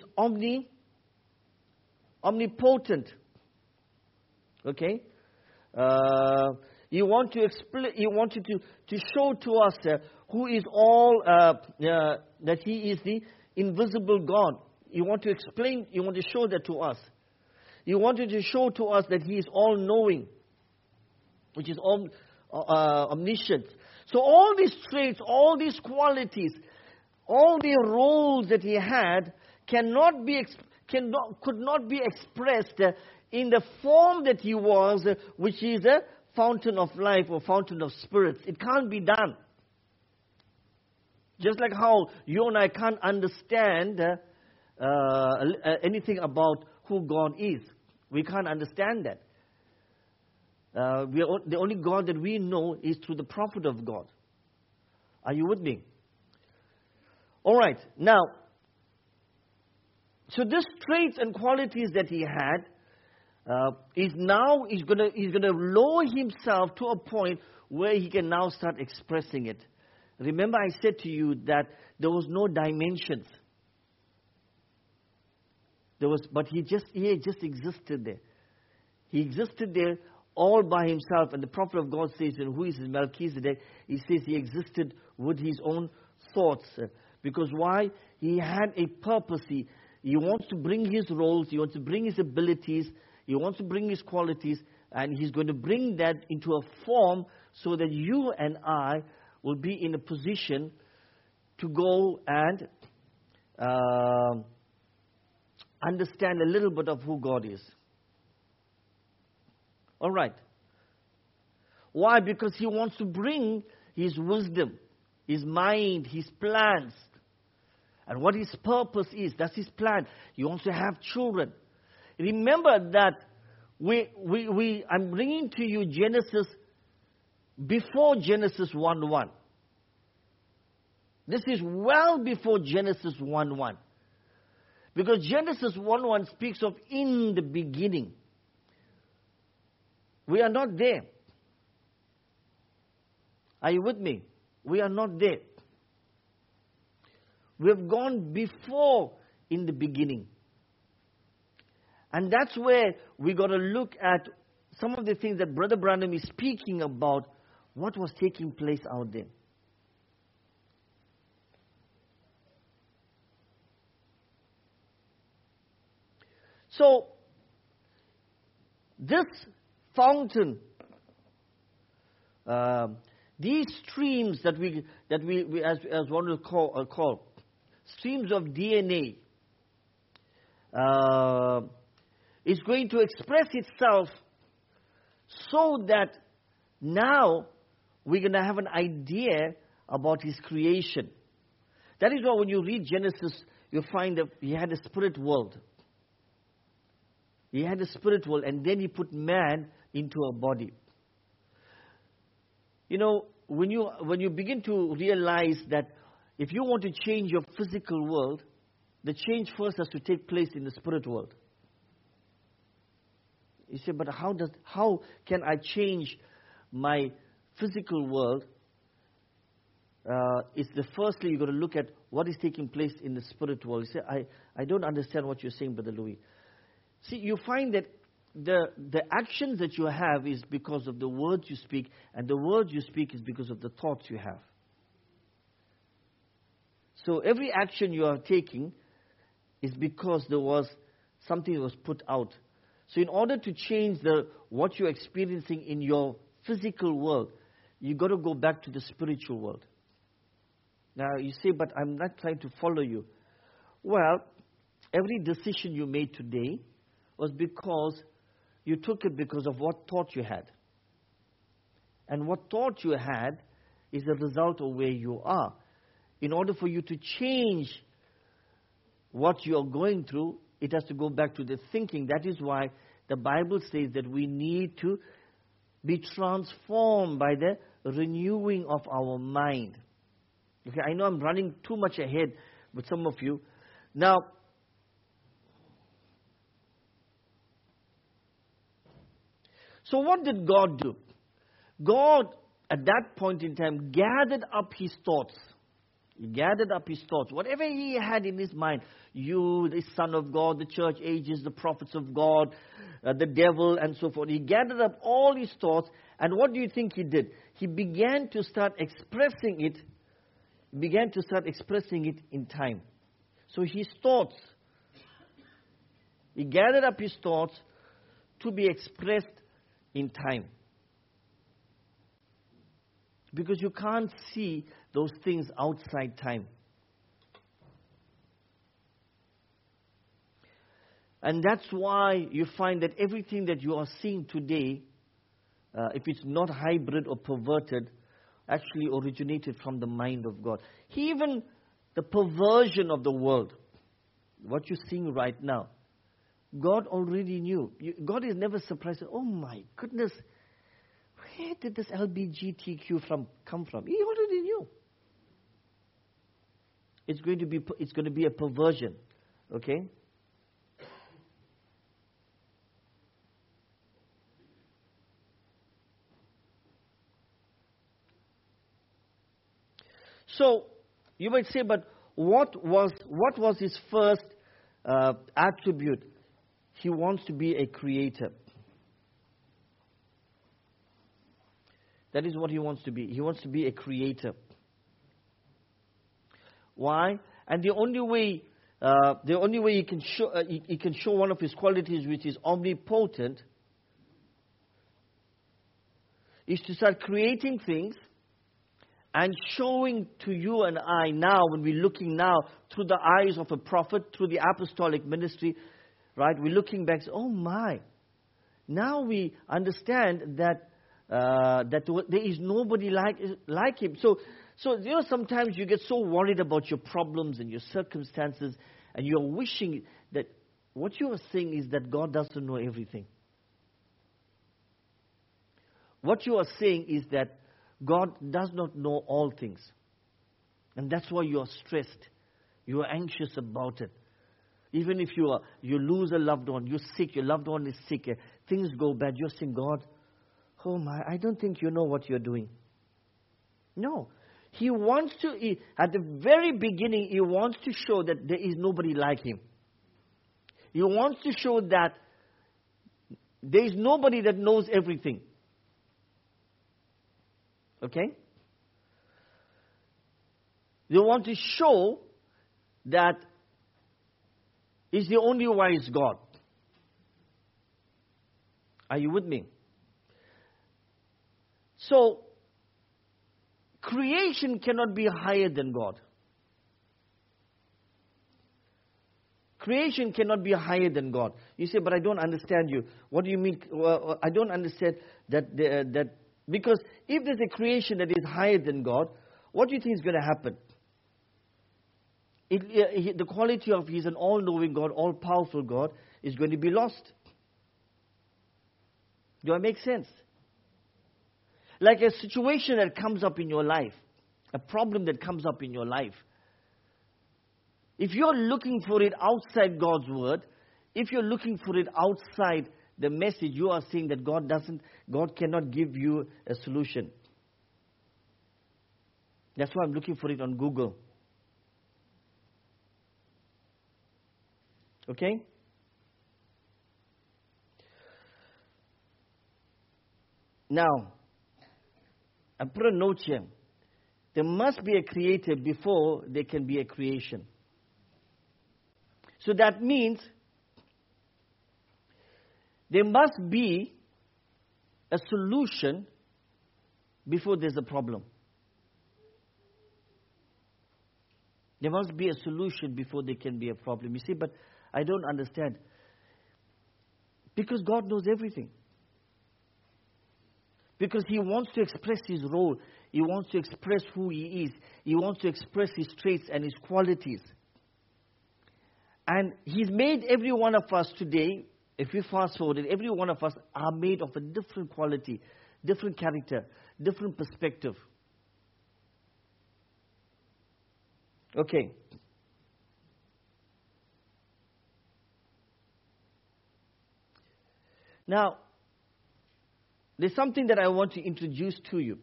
omnipotent. Okay? He wanted to show to us who is all, that he is the invisible God. He wanted to explain, he wanted to show that to us. He wanted to show to us that he is all-knowing, which is omniscient. So all these traits, all these qualities, all the roles that he had could not be expressed in the form that he was, which is a fountain of life or fountain of spirits. It can't be done. Just like how you and I can't understand anything about who God is. We can't understand that. The only God that we know is through the prophet of God. Are you with me? All right. Now, so these traits and qualities that he had, he's going to lower himself to a point where he can now start expressing it. Remember, I said to you that there was no dimensions. But he just existed there. He existed there all by himself. And the prophet of God says, and who is Melchizedek? He says he existed with his own thoughts. Because why? He had a purpose. He wants to bring his roles, he wants to bring his abilities, he wants to bring his qualities, and he's going to bring that into a form so that you and I will be in a position to go and understand a little bit of who God is. All right. Why? Because he wants to bring his wisdom, his mind, his plans, and what his purpose is. That's his plan. He wants to have children. Remember that I'm bringing to you Genesis before Genesis 1:1. This is well before Genesis 1:1. Because Genesis 1:1 speaks of in the beginning. We are not there. Are you with me? We are not there. We have gone before in the beginning. And that's where we got to look at some of the things that Brother Branham is speaking about, what was taking place out there. So, this fountain, these streams that we as one will call streams of DNA, is going to express itself so that now we're going to have an idea about his creation. That is why when you read Genesis, you find that he had a spirit world. He had a spirit world, and then he put man into a body. You know, when you begin to realize that if you want to change your physical world, the change first has to take place in the spirit world. You say, but how can I change my physical world? It's the firstly you've got to look at what is taking place in the spirit world. You say, I don't understand what you're saying, Brother Louis. See, you find that the actions that you have is because of the words you speak, and the words you speak is because of the thoughts you have. So every action you are taking is because there was something that was put out. So in order to change what you're experiencing in your physical world, you've got to go back to the spiritual world. Now you say, but I'm not trying to follow you. Well, every decision you made today was because you took it because of what thought you had. And what thought you had is a result of where you are. In order for you to change what you are going through, it has to go back to the thinking. That is why the Bible says that we need to be transformed by the renewing of our mind. Okay, I know I'm running too much ahead with some of you. Now, so what did God do? God, at that point in time, gathered up his thoughts. He gathered up his thoughts. Whatever he had in his mind, you, the Son of God, the church ages, the prophets of God, the devil, and so forth. He gathered up all his thoughts, and what do you think he did? He began to start expressing it. In time. So his thoughts, he gathered up his thoughts to be expressed in time. Because you can't see those things outside time. And that's why you find that everything that you are seeing today, if it's not hybrid or perverted, actually originated from the mind of God. Even the perversion of the world, what you're seeing right now, God already knew. God is never surprised. Oh my goodness, where did this LGBTQ come from? He already knew. It's going to be a perversion, okay? So you might say, but what was his first attribute? He wants to be a creator. That is what he wants to be. He wants to be a creator. Why? And the only way he can show one of his qualities, which is omnipotent, is to start creating things and showing to you and I now, when we're looking now through the eyes of a prophet, through the apostolic ministry, right? We're looking back, oh my. Now we understand that there is nobody like him. So sometimes you get so worried about your problems and your circumstances, and you're wishing that what you are saying is that God doesn't know everything. What you are saying is that God does not know all things. And that's why you are stressed. You are anxious about it. Even if you lose a loved one, you're sick, your loved one is sick, things go bad, you're saying, God, oh my, I don't think you know what you're doing. No. He wants to, at the very beginning, he wants to show that there is nobody like him. He wants to show that there is nobody that knows everything. Okay? They want to show that he's the only wise God. Are you with me? So, creation cannot be higher than God. Creation cannot be higher than God. You say, but I don't understand you. What do you mean? Well, I don't understand that because if there's a creation that is higher than God, what do you think is going to happen? The quality of He's an all-knowing God, all-powerful God, is going to be lost. Do I make sense? Like a situation that comes up in your life, a problem that comes up in your life. If you're looking for it outside God's word, if you're looking for it outside the message, you are saying that God cannot give you a solution. That's why I'm looking for it on Google. Okay? Now, I put a note here. There must be a creator before there can be a creation. So that means there must be a solution before there's a problem. There must be a solution before there can be a problem. You see, but I don't understand. Because God knows everything. Because He wants to express His role. He wants to express who He is. He wants to express His traits and His qualities. And He's made every one of us today, if we fast forward, every one of us are made of a different quality, different character, different perspective. Okay. Now, there's something that I want to introduce to you.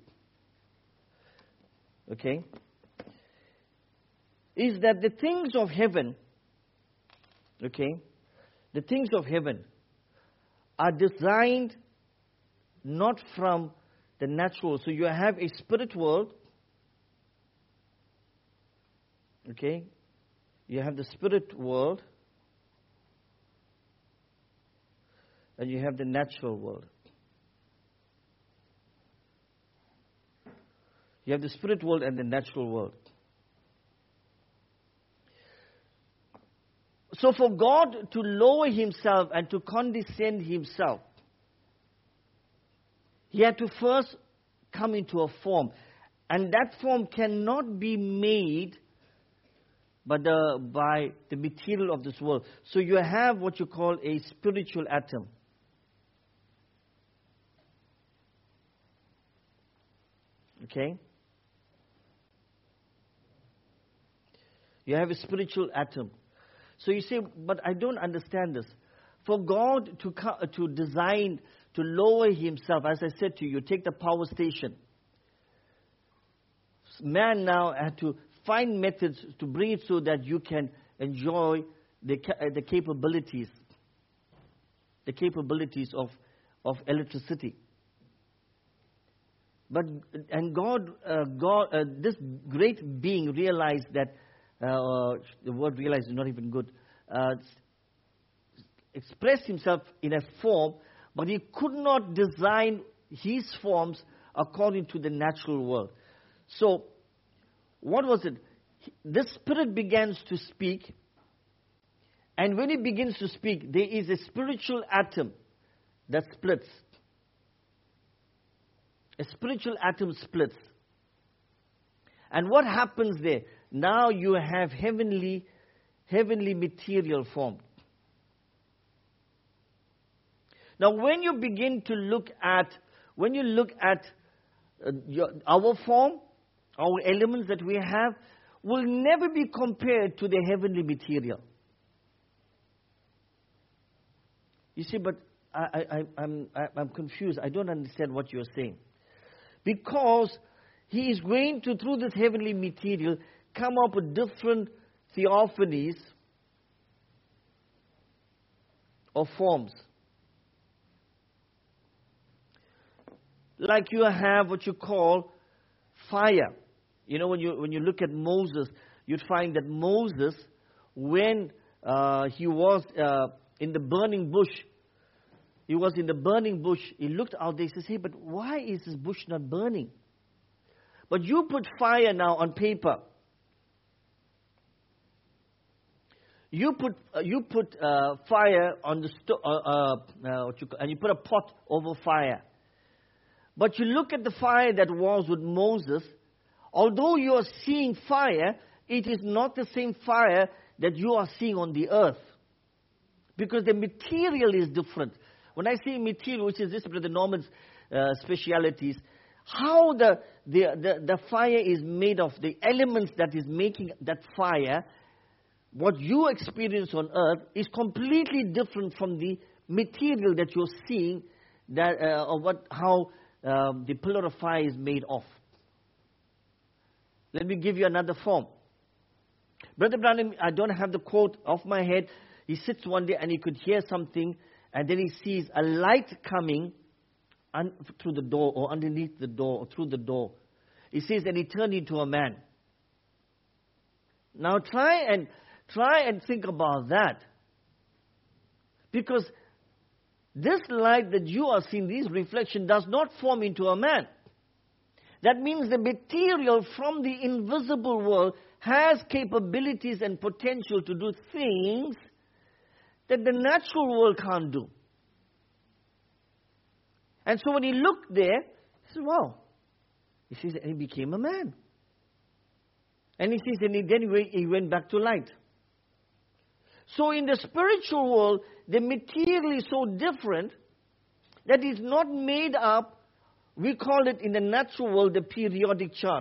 Okay? Is that the things of heaven, okay, the things of heaven are designed not from the natural. So you have a spirit world, okay? You have the spirit world, and you have the natural world. You have the spirit world and the natural world. So for God to lower Himself and to condescend Himself, He had to first come into a form. And that form cannot be made by the material of this world. So you have what you call a spiritual atom. Okay? You have a spiritual atom. So you say, but I don't understand this. For God to design, to lower Himself, as I said to you, take the power station. Man now had to find methods to bring it so that you can enjoy the capabilities of electricity. This great being realized that, the word realize is not even good, expressed himself in a form, but he could not design his forms according to the natural world. So, what was it? The Spirit begins to speak, and when he begins to speak, there is a spiritual atom that splits. A spiritual atom splits. And what happens there? Now you have heavenly material formed. Now when you begin to look at, our form, our elements that we have, will never be compared to the heavenly material. You see, but I'm confused. I don't understand what you're saying. Because he is going to, through this heavenly material, come up with different theophanies or forms. Like you have what you call fire. You know, when you look at Moses, you'd find that Moses, when he was in the burning bush, he looked out there, he says, hey, but why is this bush not burning? But you put fire now on paper. You put fire on the and you put a pot over fire. But you look at the fire that was with Moses. Although you are seeing fire, it is not the same fire that you are seeing on the earth, because the material is different. When I say material, which is this Brother Norman's specialities, how the fire is made of, the elements that is making that fire, what you experience on earth is completely different from the material that you're seeing, how the pillar of fire is made of. Let me give you another form. Brother Branham, I don't have the quote off my head. He sits one day and he could hear something, and then he sees a light coming through the door, or underneath the door, or through the door. He says, and he turned into a man. Now try and think about that. Because this light that you are seeing, this reflection, does not form into a man. That means the material from the invisible world has capabilities and potential to do things that the natural world can't do. And so when he looked there, he said, wow. He says, and he became a man. And he says, and he went back to light. So in the spiritual world, the material is so different that it's not made up. We call it in the natural world the periodic chart.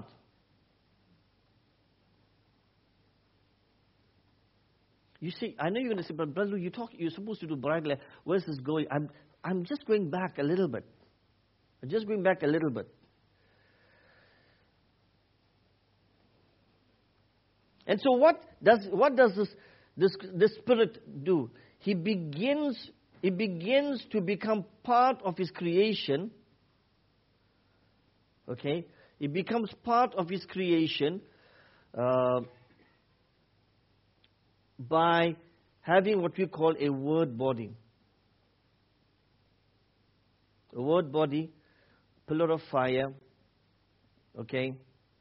You see, I know you're going to say, but brother, you're supposed to do bridal. Where's this going? I'm just going back a little bit. And so what does this Spirit do? He begins to become part of his creation. Okay? He becomes part of his creation by having what we call a word body. A word body, pillar of fire, okay?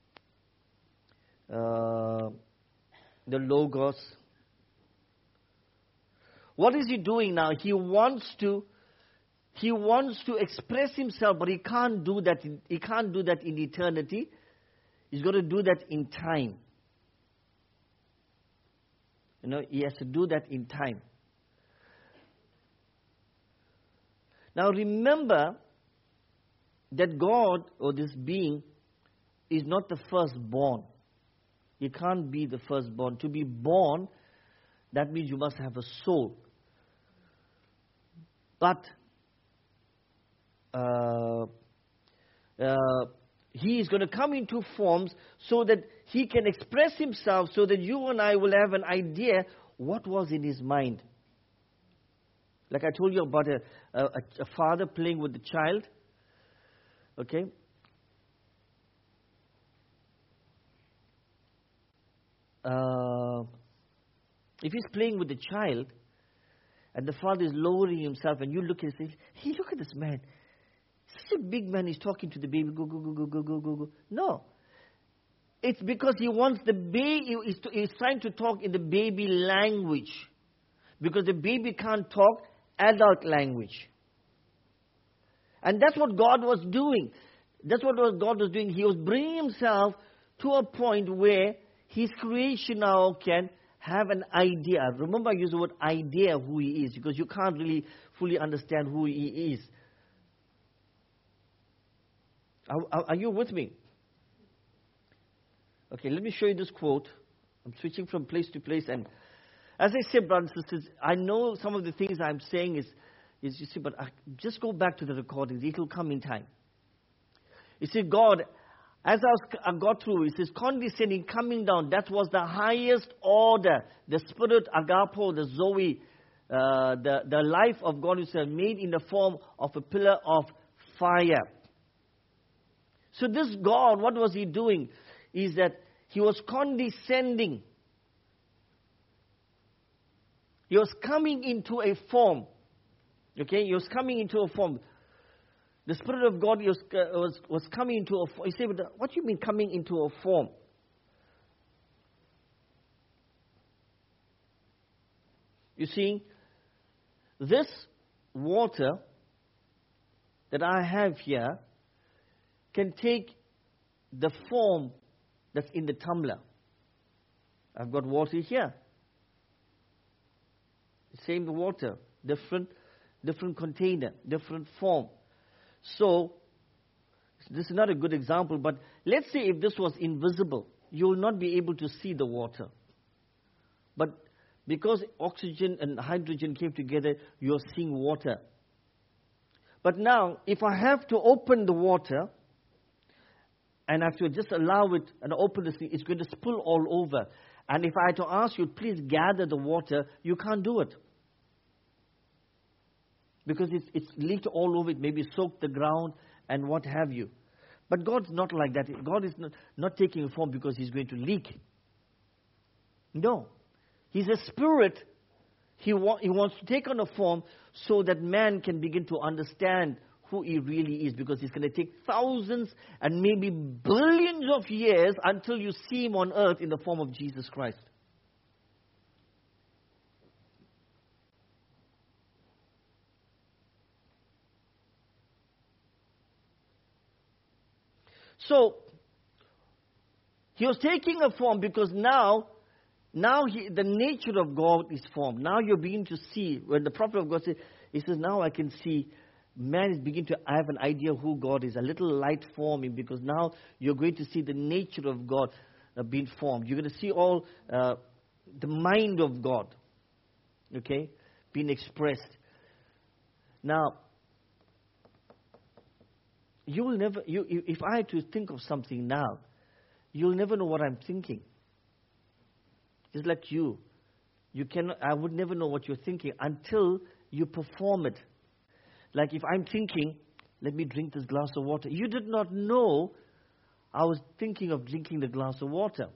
The Logos. What is he doing now? He wants to express himself, but he can't do that. He can't do that in eternity. He's going to do that in time. You know, he has to do that in time. Now remember that God, or this being, is not the firstborn. He can't be the firstborn. To be born, that means you must have a soul. But he is going to come into forms so that he can express himself, so that you and I will have an idea what was in his mind. Like I told you about a father playing with the child. Okay? if he's playing with the child, and the father is lowering himself, and you look and say, hey, look at this man. Such a big man, he's talking to the baby, go, go, go, go, go, go, go, go. No. It's because he wants the baby, he's trying to talk in the baby language. Because the baby can't talk adult language. And that's what God was doing. That's what God was doing. He was bringing himself to a point where his creation now can have an idea. Remember, I used the word idea who he is, because you can't really fully understand who he is. Are you with me? Okay, let me show you this quote. I'm switching from place to place. And as I said, brothers and sisters, I know some of the things I'm saying is you see, but just go back to the recordings. It will come in time. You see, God, as I got through, it says, condescending, coming down, that was the highest order. The spirit, agapo, the zoe, the life of God is made in the form of a pillar of fire. So this God, what was he doing? Is that he was condescending. He was coming into a form. Okay, he was coming into a form. The Spirit of God was coming into a form. You say, what do you mean coming into a form? You see, this water that I have here can take the form that's in the tumbler. I've got water here. Same water, different container, different form. So, this is not a good example, but let's say if this was invisible, you will not be able to see the water. But because oxygen and hydrogen came together, you're seeing water. But now, if I have to open the water, and I have to just allow it and open this thing, it's going to spill all over. And if I had to ask you, please gather the water, you can't do it. Because it's leaked all over, it maybe soaked the ground and what have you. But God's not like that. God is not taking a form because he's going to leak. No. He's a spirit. He wants to take on a form so that man can begin to understand who he really is. Because it's going to take thousands and maybe billions of years until you see him on earth in the form of Jesus Christ. So, he was taking a form because now the nature of God is formed. Now you're beginning to see, when the prophet of God says, he says, now I can see, man is beginning to have an idea who God is. A little light forming, because now you're going to see the nature of God being formed. You're going to see all the mind of God, okay, being expressed. Now, you will never, if I had to think of something now, you'll never know what I'm thinking. Just like you cannot, I would never know what you're thinking until you perform it. Like if I'm thinking, let me drink this glass of water. You did not know I was thinking of drinking the glass of water.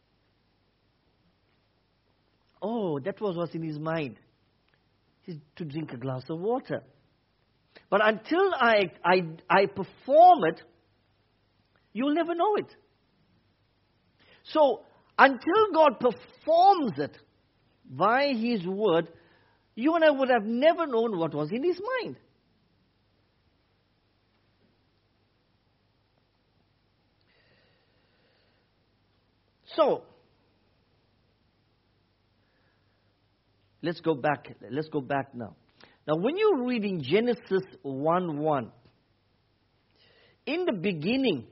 Oh, that was what's in his mind. He's to drink a glass of water. But until I perform it, you'll never know it. So, until God performs it by his word, you and I would have never known what was in his mind. So, let's go back now. Now, when you're reading Genesis 1:1, in the beginning,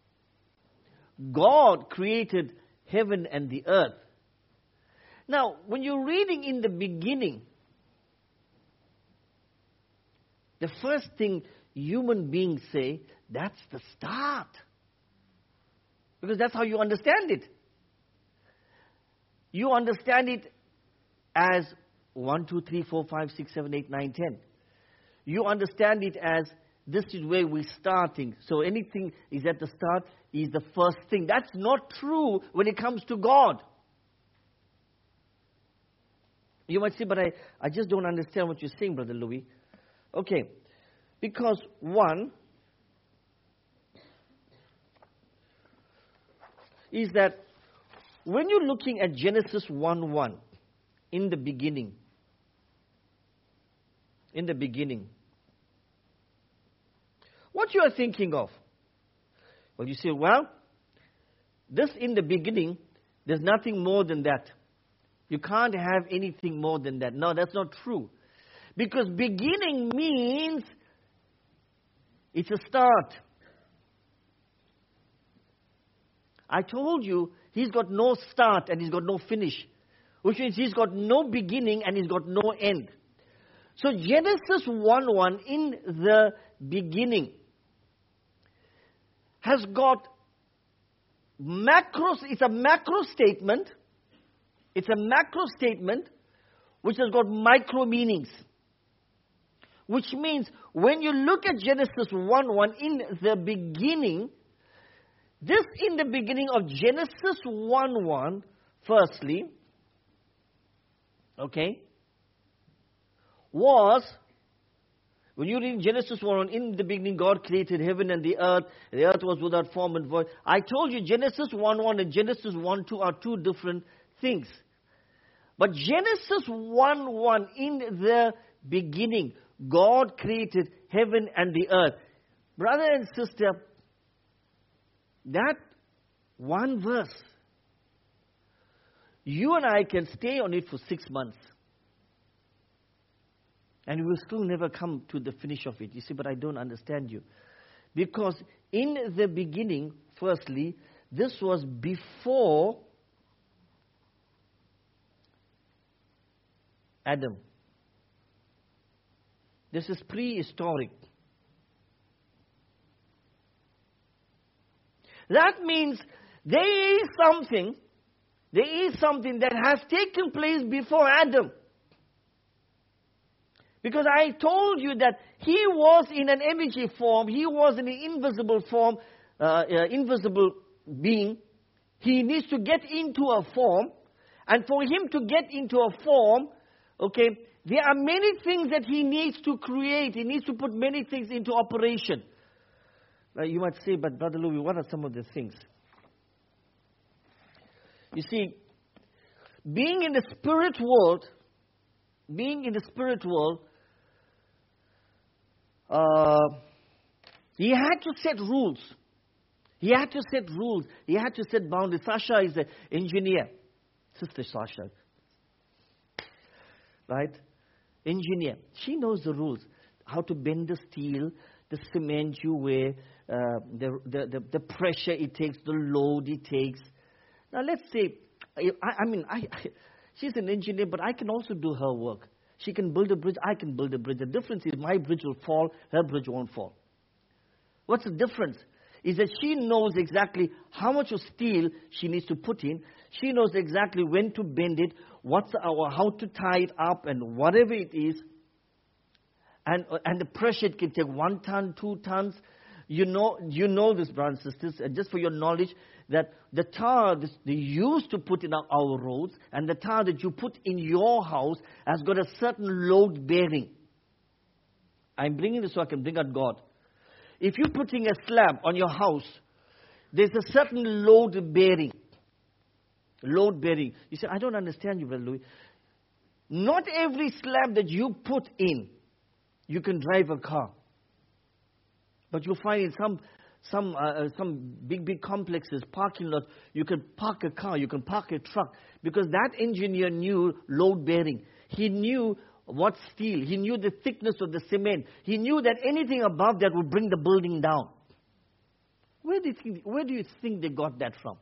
God created heaven and the earth. Now, when you're reading in the beginning, the first thing human beings say, that's the start. Because that's how you understand it. You understand it as 1, 2, 3, 4, 5, 6, 7, 8, 9, 10. You understand it as this is where we're starting. So anything is at the start is the first thing. That's not true when it comes to God. You might say, but I just don't understand what you're saying, Brother Louis. Okay. Because one is that when you're looking at Genesis 1:1, in the beginning, what you are thinking of? Well, you say, well, this in the beginning, there's nothing more than that. You can't have anything more than that. No, that's not true. Because beginning means it's a start. I told you, he's got no start and he's got no finish. Which means he's got no beginning and he's got no end. So Genesis 1:1, in the beginning, has got macros. It's a macro statement. It's a macro statement which has got micro meanings. Which means when you look at Genesis 1:1, in the beginning, this in the beginning of Genesis 1:1, firstly, okay, was, when you read Genesis 1:1, in the beginning God created heaven and the earth was without form and void. I told you Genesis 1:1 and Genesis 1:2 are two different things. But Genesis 1:1, in the beginning, God created heaven and the earth. Brother and sister, that one verse, you and I can stay on it for 6 months. And we will still never come to the finish of it. You see, but I don't understand you. Because in the beginning, firstly, this was before Adam. This is prehistoric. That means there is something that has taken place before Adam. Because I told you that he was in an energy form, he was in an invisible form, invisible being. He needs to get into a form, and for him to get into a form, okay, there are many things that he needs to create. He needs to put many things into operation. Now you might say, but Brother Louis, what are some of the things? You see, being in the spirit world, he had to set rules. He had to set boundaries. Sasha is an engineer. Sister Sasha. Right? Engineer. She knows the rules. How to bend the steel, the cement you wear, the pressure it takes, the load it takes. Now let's say, she's an engineer, but I can also do her work. She can build a bridge, I can build a bridge. The difference is my bridge will fall, her bridge won't fall. What's the difference? Is that she knows exactly how much of steel she needs to put in. She knows exactly when to bend it, how to tie it up, and whatever it is. And the pressure it can take 1 ton, 2 tons. You know this, brothers and sisters, and just for your knowledge, that the tar they used to put in our roads and the tar that you put in your house has got a certain load bearing. I'm bringing this so I can bring out God. If you're putting a slab on your house, there's a certain load bearing. Load bearing. You say, I don't understand you, Brother Louis. Not every slab that you put in, you can drive a car. But you'll find in some big complexes, parking lots, you can park a car, you can park a truck, because that engineer knew load bearing. He knew what steel, he knew the thickness of the cement. He knew that anything above that would bring the building down. Where do you think they got that from?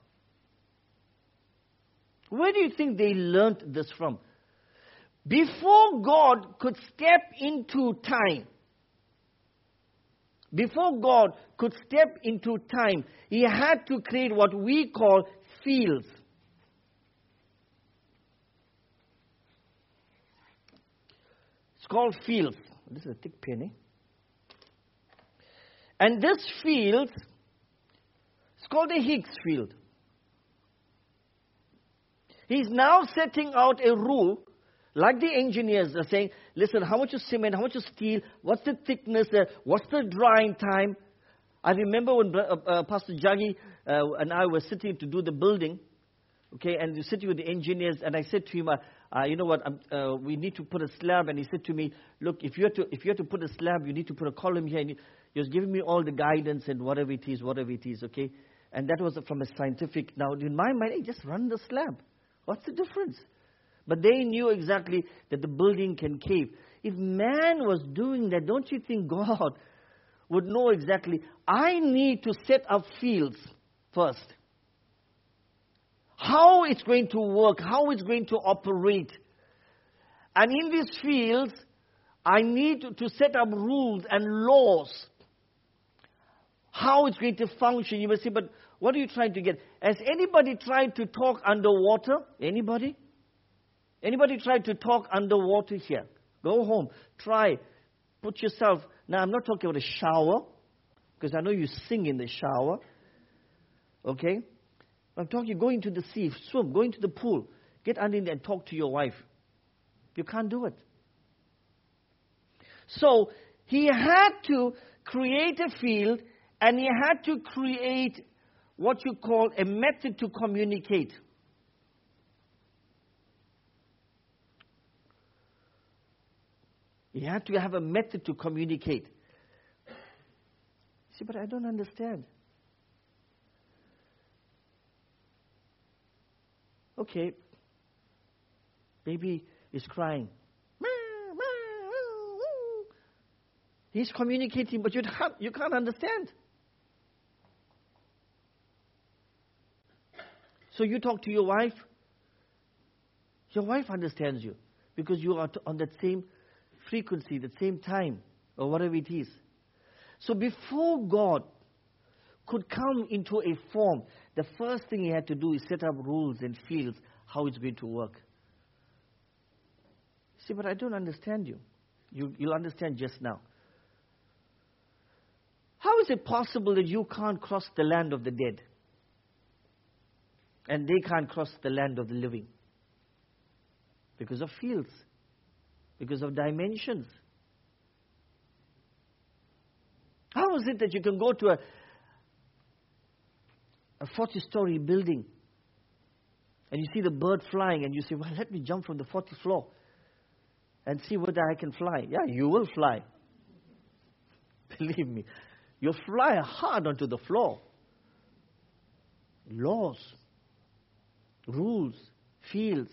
Where do you think they learnt this from? Before God could step into time, he had to create what we call fields. It's called fields. This is a thick pen, eh? And this field, it's called a Higgs field. He's now setting out a rule. Like the engineers are saying, listen, how much is cement, how much is steel, what's the thickness, what's the drying time? I remember when Pastor Jaggi and I were sitting to do the building, okay, and we sitting with the engineers, and I said to him, you know what, we need to put a slab, and he said to me, look, if you have to put a slab, you need to put a column here, and he was giving me all the guidance and whatever it is, okay, and that was from a scientific. Now, in my mind, hey, just run the slab. What's the difference? But they knew exactly that the building can cave. If man was doing that, don't you think God would know exactly, I need to set up fields first. How it's going to work, how it's going to operate. And in these fields, I need to set up rules and laws. How it's going to function. You may say, but what are you trying to get? Has anybody tried to talk underwater? Anybody? Anybody tried to talk underwater here? Go home. Try. Put yourself. Now, I'm not talking about a shower, because I know you sing in the shower. Okay? I'm talking go into the sea, swim, go into the pool, get under there and talk to your wife. You can't do it. So, he had to create a field, and he had to create what you call a method to communicate. You have to have a method to communicate. See, but I don't understand. Okay, baby is crying. He's communicating, but you can't understand. So you talk to your wife. Your wife understands you because you are on that same frequency, the same time, or whatever it is. So before God could come into a form, the first thing he had to do is set up rules and fields, how it's going to work. See, but I don't understand you. You'll understand just now. How is it possible that you can't cross the land of the dead? And they can't cross the land of the living? Because of fields. Because of dimensions. How is it that you can go to a 40-story building and you see the bird flying and you say, well, let me jump from the 40th floor and see whether I can fly. Yeah, you will fly. Believe me. You'll fly hard onto the floor. Laws, rules, fields.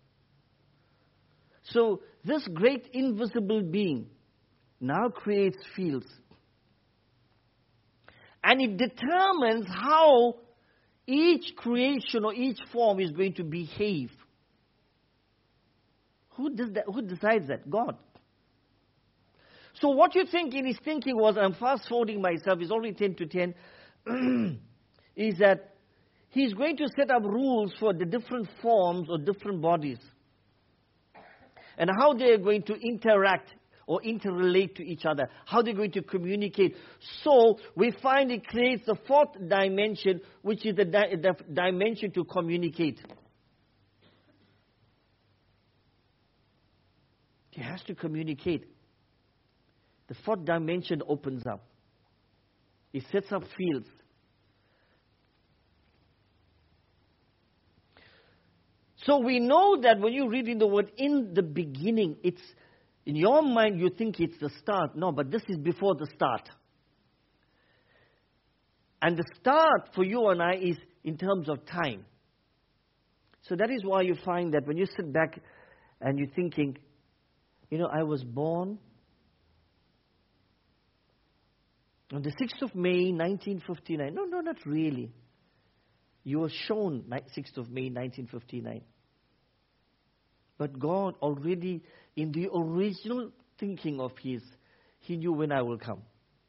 So this great invisible being now creates fields. And it determines how each creation or each form is going to behave. Who does that? Who decides that? God. So what you think in his thinking was, I'm fast forwarding myself, it's already 10 to 10, is that he's going to set up rules for the different forms or different bodies. And how they are going to interact or interrelate to each other. How they're going to communicate. So we find it creates the fourth dimension, which is the dimension to communicate. He has to communicate. The fourth dimension opens up. It sets up fields. So we know that when you read in the word, in the beginning, it's, in your mind you think it's the start. No, but this is before the start. And the start for you and I is in terms of time. So that is why you find that when you sit back and you're thinking, you know, I was born on the 6th of May, 1959. No, not really. You were shown 6th of May, 1959. But God already, in the original thinking of his, he knew when I will come.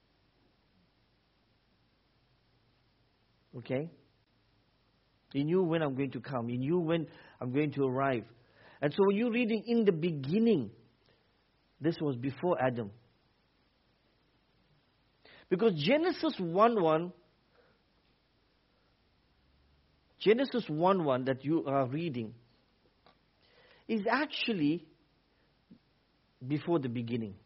Okay? He knew when I'm going to come. He knew when I'm going to arrive. And so when you're reading in the beginning, this was before Adam. Because Genesis 1:1 that you are reading is actually before the beginning.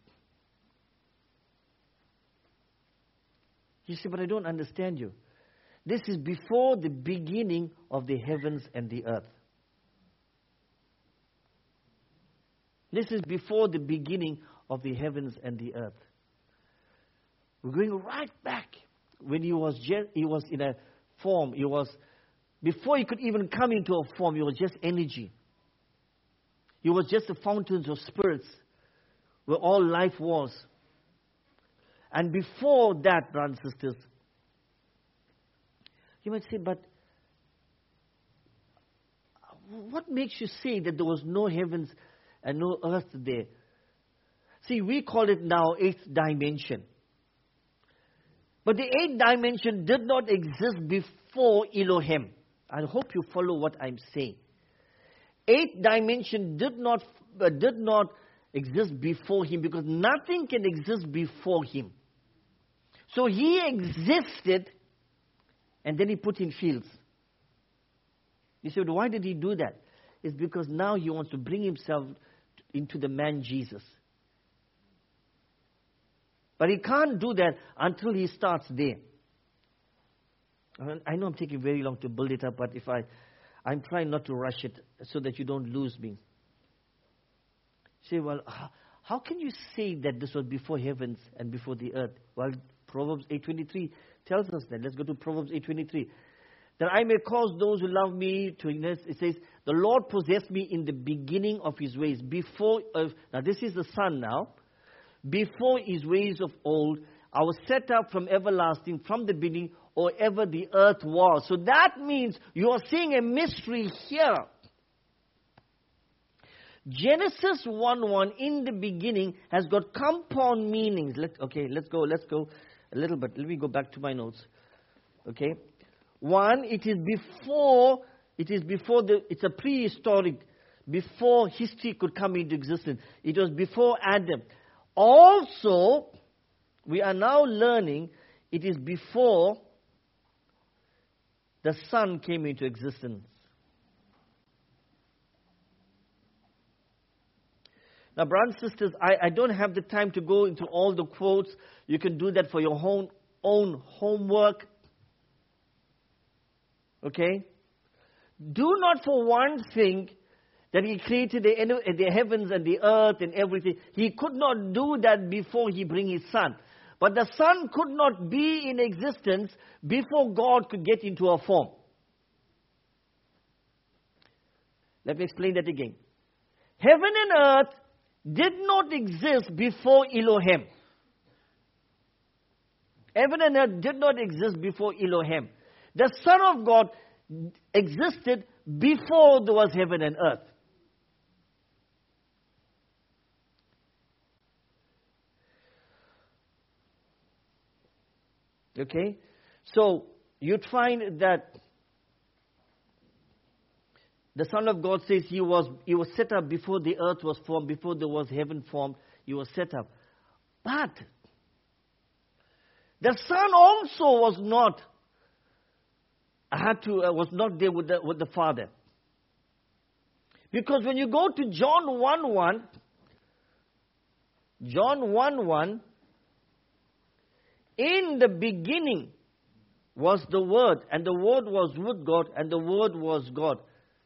You say, but I don't understand you. This is before the beginning of the heavens and the earth. This is before the beginning of the heavens and the earth. We're going right back when he was in a form. Before he could even come into a form, he was just energy. He was just the fountains of spirits where all life was. And before that, brothers and sisters, you might say, but what makes you say that there was no heavens and no earth there? See, we call it now eighth dimension. But the eighth dimension did not exist before Elohim. I hope you follow what I'm saying. Eighth dimension did not exist before him, because nothing can exist before him. So he existed, and then he put in fields. You said, why did he do that? It's because now he wants to bring himself into the man Jesus. But he can't do that until he starts there. I know I'm taking very long to build it up, but I'm trying not to rush it so that you don't lose me. You say, well, how can you say that this was before heavens and before the earth? Well, Proverbs 8:23 tells us that. Let's go to Proverbs 8:23. That I may cause those who love me to, it says, the Lord possessed me in the beginning of his ways. Now this is the Son now. Before his ways of old, I was set up from everlasting, from the beginning, or ever the earth was. So that means you are seeing a mystery here. Genesis 1:1 in the beginning has got compound meanings. Let's go a little bit. Let me go back to my notes. Okay. One, it's a prehistoric, before history could come into existence. It was before Adam. Also, we are now learning it is before the Son came into existence. Now, brothers and sisters, I don't have the time to go into all the quotes. You can do that for your own homework. Okay? Do not for one think that he created the heavens and the earth and everything. He could not do that before he bring his Son. But the Son could not be in existence before God could get into a form. Let me explain that again. Heaven and earth did not exist before Elohim. Heaven and earth did not exist before Elohim. The Son of God existed before there was heaven and earth. Okay? So, you'd find that the Son of God says he was set up before the earth was formed, before there was heaven formed, he was set up. But the Son also was not there with the Father. Because when you go to John 1:1, in the beginning was the Word, and the Word was with God, and the Word was God.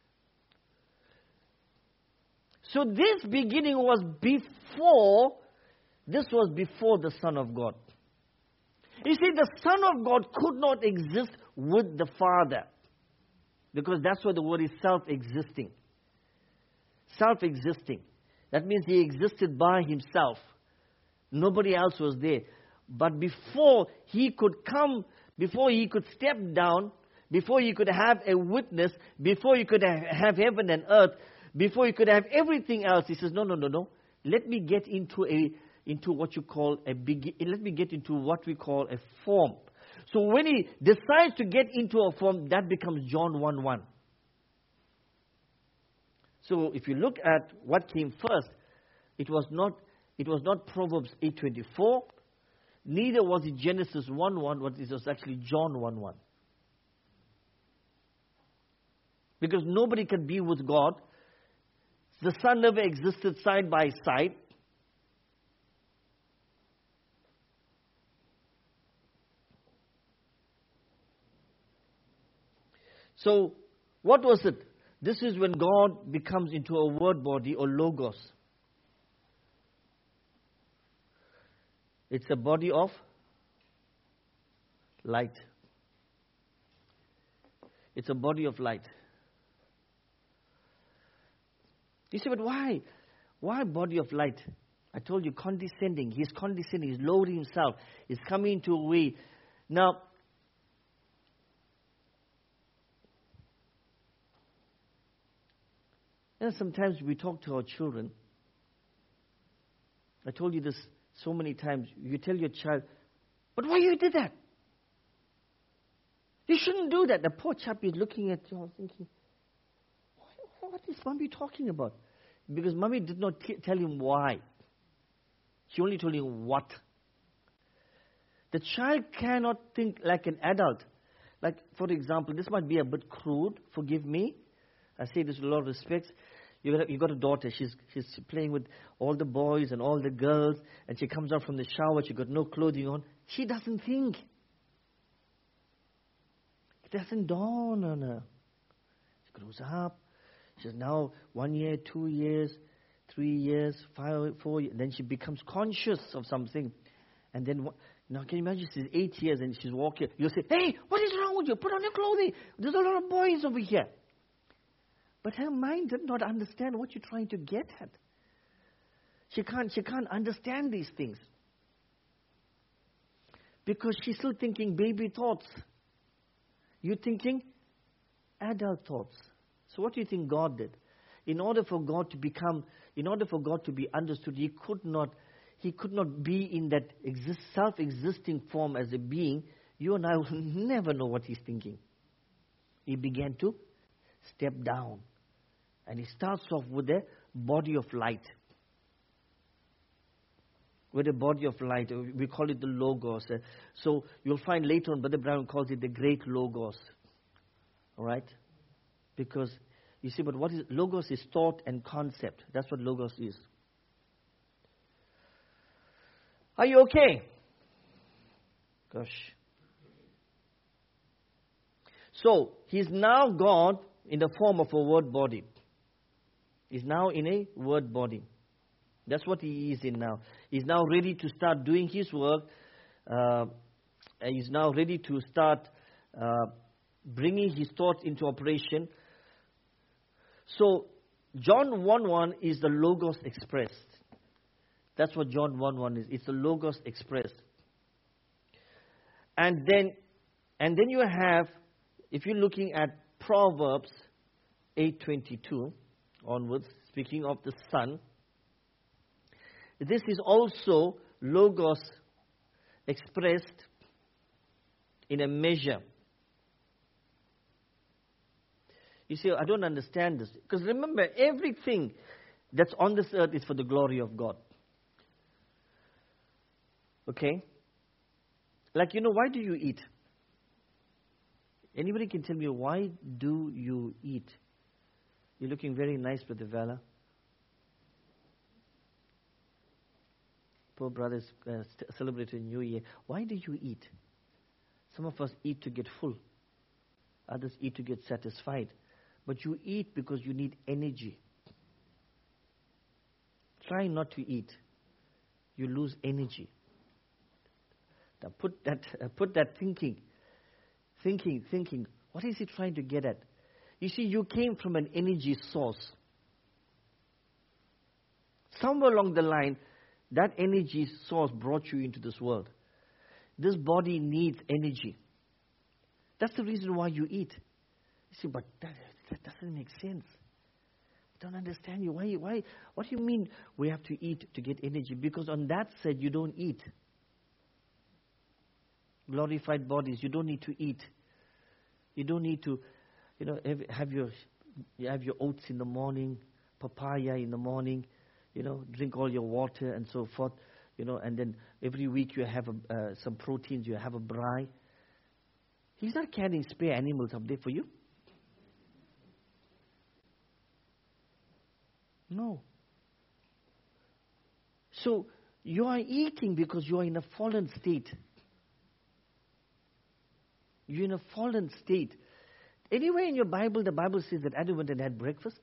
So this beginning was before the Son of God. You see, the Son of God could not exist with the Father, because that's why the word is self-existing. Self-existing. That means he existed by himself. Nobody else was there. But before he could come, before he could step down, before he could have a witness, before he could have heaven and earth, before he could have everything else, he says, no. Let me get into what you call let me get into what we call a form. So when he decides to get into a form, that becomes John 1:1. So if you look at what came first, it was not Proverbs 8:24, neither was it Genesis 1:1, but it was actually John 1:1. Because nobody can be with God. The Son never existed side by side. So, what was it? This is when God becomes into a word body or logos. It's a body of light. It's a body of light. You say, but why? Why body of light? I told you, condescending. He's condescending. He's lowering himself. He's coming into a way. Now, sometimes we talk to our children. I told you this so many times. You tell your child, but why you did that? You shouldn't do that. The poor chap is looking at you thinking, what is mommy talking about? Because mommy did not tell him why. She only told him what. The child cannot think like an adult. Like, for example, this might be a bit crude. Forgive me. I say this with a lot of respect. You got a daughter. She's playing with all the boys and all the girls, and she comes out from the shower. She got no clothing on. She doesn't think. It doesn't dawn on her. She grows up. She's now 1 year, 2 years, 3 years, 5, 4 years. Then she becomes conscious of something. And then, now can you imagine she's 8 years and she's walking. You'll say, hey, what is wrong with you? Put on your clothing. There's a lot of boys over here. But her mind did not understand what you're trying to get at. She can't understand these things. Because she's still thinking baby thoughts. You're thinking adult thoughts. So what do you think God did? In order for God to be understood, He could not be in that self-existing form as a being. You and I will never know what He's thinking. He began to step down. And He starts off with a body of light. With a body of light. We call it the Logos. So you'll find later on, Brother Brown calls it the great Logos. All right? Because, you see, but what is Logos is thought and concept. That's what Logos is. Are you okay? Gosh. So, He's now God in the form of a word body. He's now in a word body. That's what He is in now. He's now ready to start doing His work. He's now ready to start bringing His thoughts into operation. So, John 1:1 is the Logos expressed. That's what John 1:1 is. It's the Logos expressed. And then you have, if you're looking at Proverbs 8:22 onwards, speaking of the Son, this is also Logos expressed in a measure. You see, I don't understand this. Because remember, everything that's on this earth is for the glory of God. Okay? Like, why do you eat? Anybody can tell me, why do you eat? You're looking very nice, Brother Vala. Poor brothers celebrating New Year. Why do you eat? Some of us eat to get full. Others eat to get satisfied. But you eat because you need energy. Try not to eat. You lose energy. Now put that thinking. What is He trying to get at? You see, you came from an energy source. Somewhere along the line, that energy source brought you into this world. This body needs energy. That's the reason why you eat. You see, but that doesn't make sense. I don't understand you. Why? What do you mean we have to eat to get energy? Because on that side, you don't eat. Glorified bodies, you don't need to eat. You don't need to, have your oats in the morning, papaya in the morning, drink all your water and so forth, and then every week you have some proteins, you have a braai. He's not carrying spare animals up there for you. No. So you are eating because you are in a fallen state. You're in a fallen state. Anywhere in your Bible, the Bible says that Adam went and had breakfast?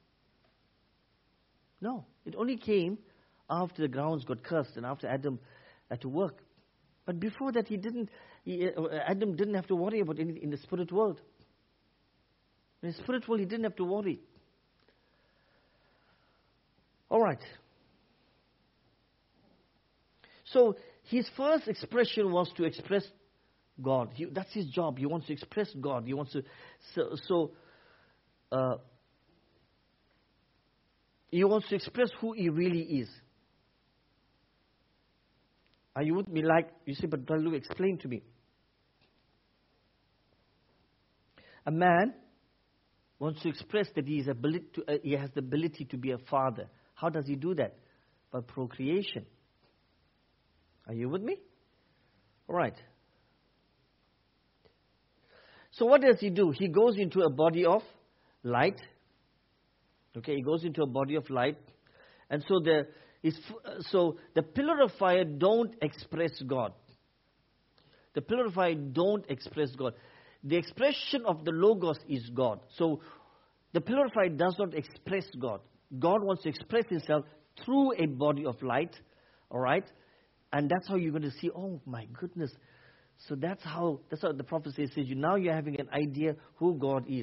No. It only came after the grounds got cursed and after Adam had to work. But before that, Adam didn't have to worry about anything in the spirit world. In the spirit world, he didn't have to worry. All right. So his first expression was to express God. That's his job. He wants to express God. He wants to. He wants to express who he really is. Are you with me? Like you say, but Brother Lou, explain to me. A man wants to express that he has the ability to be a father. How does he do that? By procreation. Are you with me? All right. So what does he do? He goes into a body of light. Okay, he goes into a body of light. And so the pillar of fire don't express God. The pillar of fire don't express God. The expression of the Logos is God. So the pillar of fire does not express God. God wants to express himself through a body of light. All right? And that's how you're going to see, oh my goodness. So that's how the prophecy says, now you're having an idea who God is.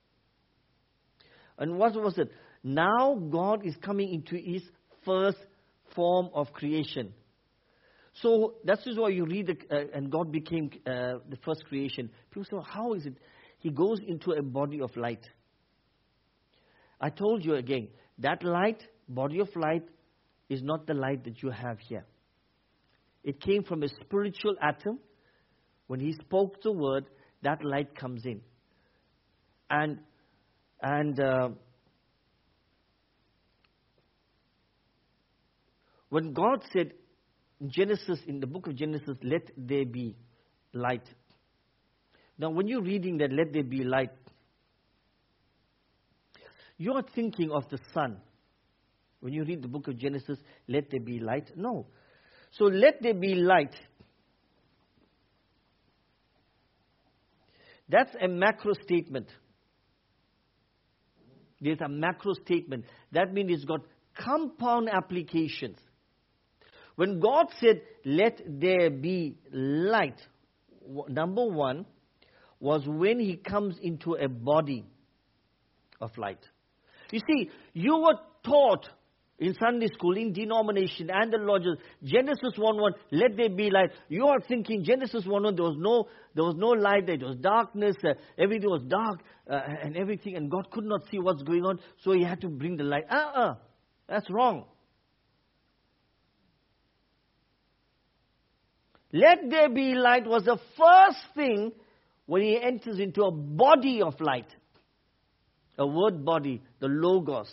And what was it? Now God is coming into his first form of creation. So that's just why you read, and God became the first creation. People say, how is it? He goes into a body of light. I told you again, that light, body of light, is not the light that you have here. It came from a spiritual atom. When he spoke the word, that light comes in. And when God said in the book of Genesis, let there be light. Now, when you're reading that, let there be light, you are thinking of the sun. When you read the book of Genesis, let there be light. No. So let there be light. That's a macro statement. There's a macro statement. That means it's got compound applications. When God said, let there be light, number one was when he comes into a body of light. You see, you were taught in Sunday school, in denomination, and the lodges, Genesis 1:1, let there be light. You are thinking Genesis 1:1, there was no light, there was darkness, everything was dark, and everything, and God could not see what's going on, so he had to bring the light. That's wrong. Let there be light was the first thing when he enters into a body of light. A word body, the Logos.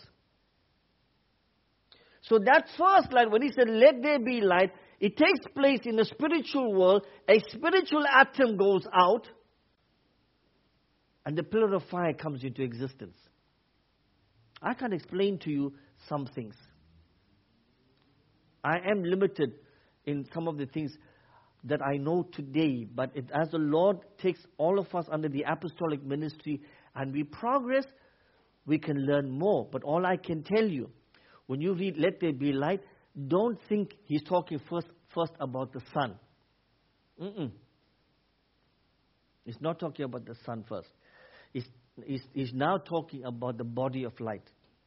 So that first light, when he said, let there be light, it takes place in the spiritual world. A spiritual atom goes out, and the pillar of fire comes into existence. I can't explain to you some things. I am limited in some of the things that I know today, but as the Lord takes all of us under the apostolic ministry and we progress, we can learn more. But all I can tell you, when you read let there be light, don't think he's talking first about the sun. He's not talking about the sun first. He's now talking about the body of light.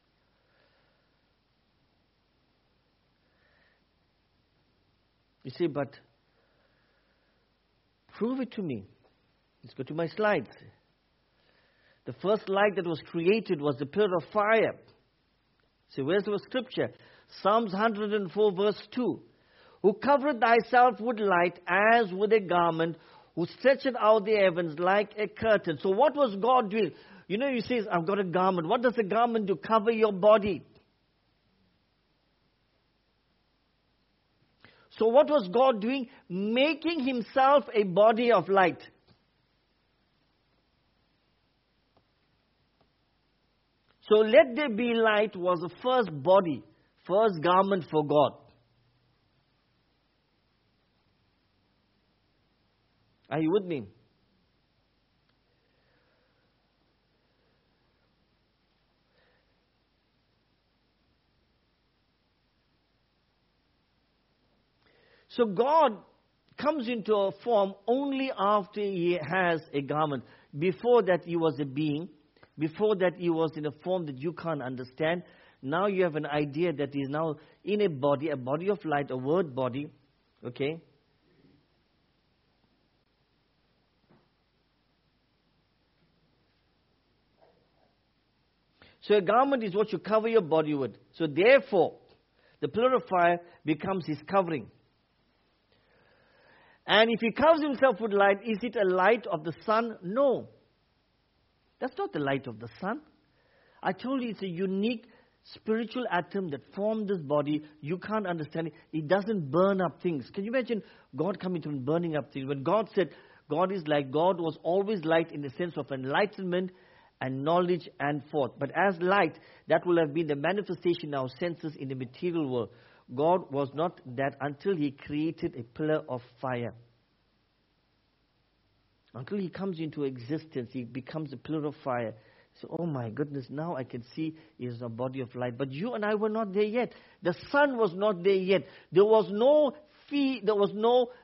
You see, but prove it to me. Let's go to my slides. The first light that was created was the pillar of fire. So where's the scripture? Psalms 104 verse 2. Who covereth thyself with light as with a garment, who stretcheth out the heavens like a curtain. So what was God doing? You know, he says, I've got a garment. What does a garment do? Cover your body. So what was God doing? Making himself a body of light. So let there be light was the first body, first garment for God. Are you with me? So God comes into a form only after he has a garment. Before that he was a being. Before that he was in a form that you can't understand. Now you have an idea that he is now in a body of light, a word body. Okay? So a garment is what you cover your body with. So therefore, the pillar of fire becomes his covering. And if he covers himself with light, is it a light of the sun? No. That's not the light of the sun. I told you it's a unique spiritual atom that formed this body. You can't understand it. It doesn't burn up things. Can you imagine God coming through and burning up things? When God said God is light, God was always light in the sense of enlightenment and knowledge and forth. But as light, that will have been the manifestation in our senses in the material world. God was not that until he created a pillar of fire. Until he comes into existence, he becomes a pillar of fire. So, oh my goodness, now I can see he is a body of light. But you and I were not there yet. The sun was not there yet. There was no there was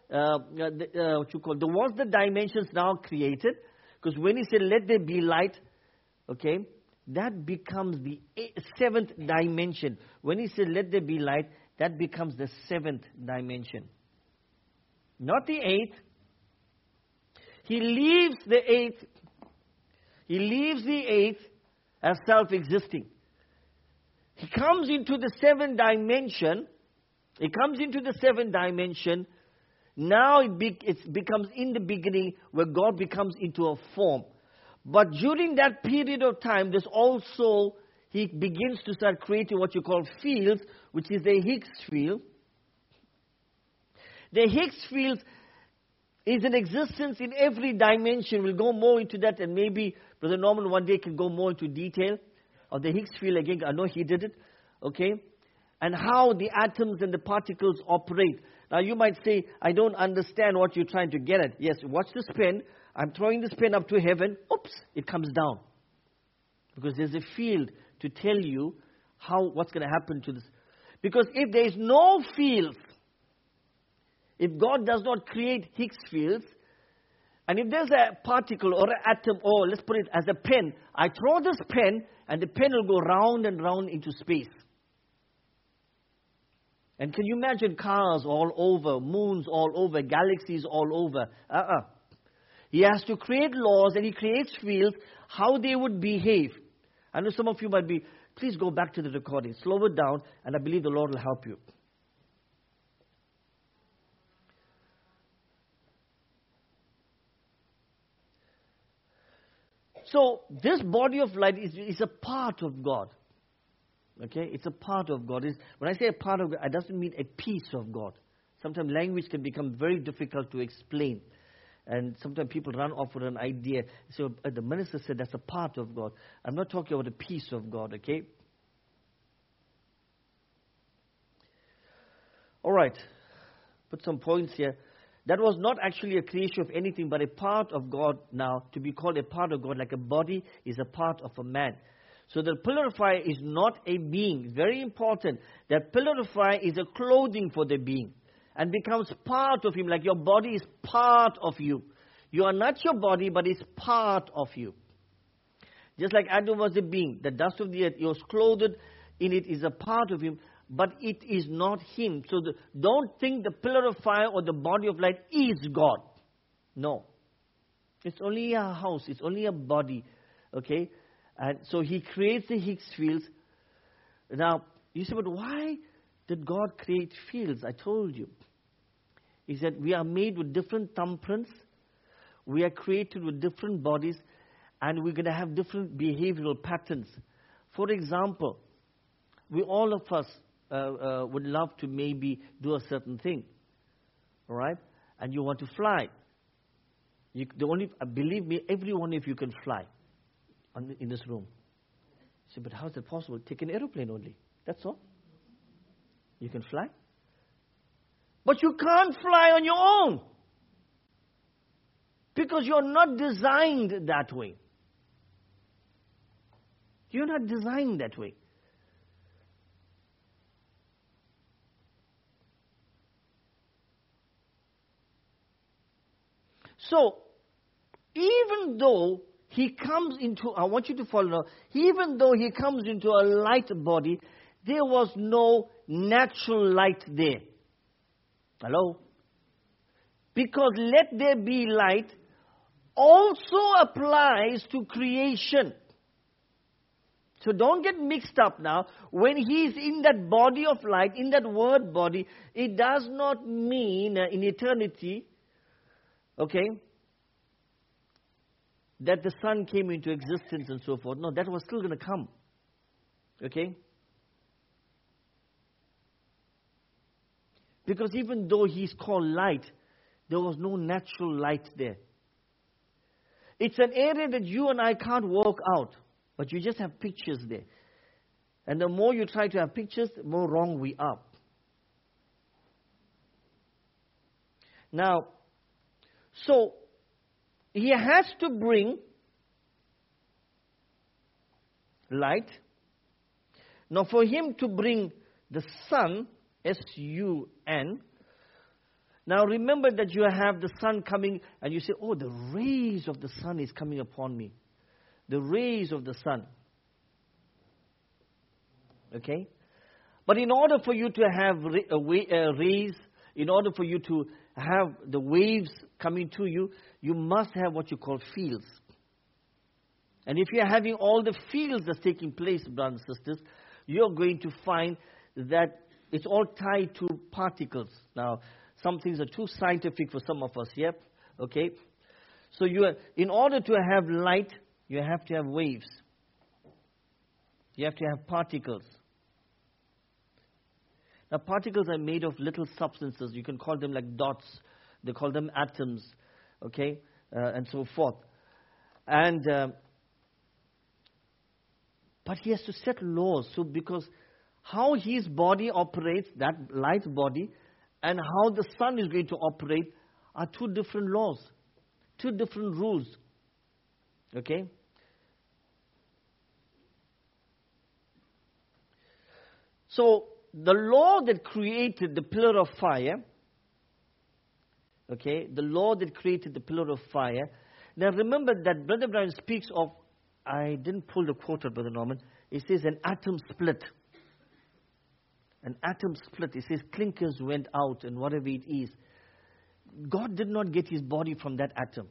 the dimensions now created. Because when he said, let there be light, okay, that becomes the seventh dimension. When he said, let there be light, that becomes the seventh dimension. Not the eighth. He leaves the eighth. He leaves the eighth as self-existing. He comes into the seventh dimension. He comes into the seventh dimension. Now it becomes in the beginning where God becomes into a form. But during that period of time, there's also, he begins to start creating what you call fields, which is the Higgs field. The Higgs field is in existence in every dimension. We'll go more into that, and maybe Brother Norman one day can go more into detail of the Higgs field again. I know he did it, okay? And how the atoms and the particles operate. Now you might say, I don't understand what you're trying to get at. Yes, watch this pen. I'm throwing this pen up to heaven. Oops, it comes down. Because there's a field to tell you what's going to happen to this. Because if there is no field, if God does not create Higgs fields, and if there's a particle or an atom, or let's put it as a pen, I throw this pen, and the pen will go round and round into space. And can you imagine cars all over, moons all over, galaxies all over? He has to create laws, and he creates fields, how they would behave. I know some of you might be, please go back to the recording, slow it down, and I believe the Lord will help you. So, this body of light is a part of God. Okay? It's a part of God. When I say a part of God, it doesn't mean a piece of God. Sometimes language can become very difficult to explain. And sometimes people run off with an idea. So, the minister said that's a part of God. I'm not talking about a piece of God, okay? All right. Put some points here. That was not actually a creation of anything, but a part of God now. To be called a part of God, like a body is a part of a man. So the pillar of fire is not a being. It's very important. That pillar of fire is a clothing for the being. And becomes part of him, like your body is part of you. You are not your body, but it's part of you. Just like Adam was a being, the dust of the earth, he was clothed in it, is a part of him. But it is not him. So don't think the pillar of fire or the body of light is God. No. It's only a house. It's only a body. Okay? And so he creates the Higgs fields. Now, you say, but why did God create fields? I told you. He said, we are made with different thumbprints. We are created with different bodies. And we're going to have different behavioral patterns. For example, all of us would love to maybe do a certain thing, all right? And you want to fly. Believe me, every one of you can fly in this room. You say, but how is that possible? Take an aeroplane only. That's all. You can fly. But you can't fly on your own. Because you're not designed that way. You're not designed that way. So, even though he comes into, I want you to follow now, even though he comes into a light body, there was no natural light there. Hello? Because let there be light also applies to creation. So don't get mixed up now. When he's in that body of light, in that word body, it does not mean in eternity, okay, that the sun came into existence and so forth. No, that was still going to come. Okay? Because even though he's called light, there was no natural light there. It's an area that you and I can't work out, but you just have pictures there. And the more you try to have pictures, the more wrong we are. Now, so he has to bring light. Now, for him to bring the sun, S-U-N. Now, remember that you have the sun coming, and you say, oh, the rays of the sun is coming upon me. The rays of the sun. Okay? But in order for you to have rays, in order for you to have the waves coming to you, you must have what you call fields. And if you're having all the fields that's taking place, brothers and sisters, you're going to find that it's all tied to particles. Now, some things are too scientific for some of us, yep? Okay? So in order to have light, you have to have waves. You have to have particles. Now, particles are made of little substances. You can call them like dots. They call them atoms, okay, and so forth. And but he has to set laws. So because how his body operates, that light body, and how the sun is going to operate are two different laws, two different rules. Okay? So the law that created the pillar of fire, okay, the law that created the pillar of fire. Now remember that Brother Brown speaks of, I didn't pull the quote out, Brother Norman. It says an atom split. An atom split. It says clinkers went out and whatever it is. God did not get his body from that atom.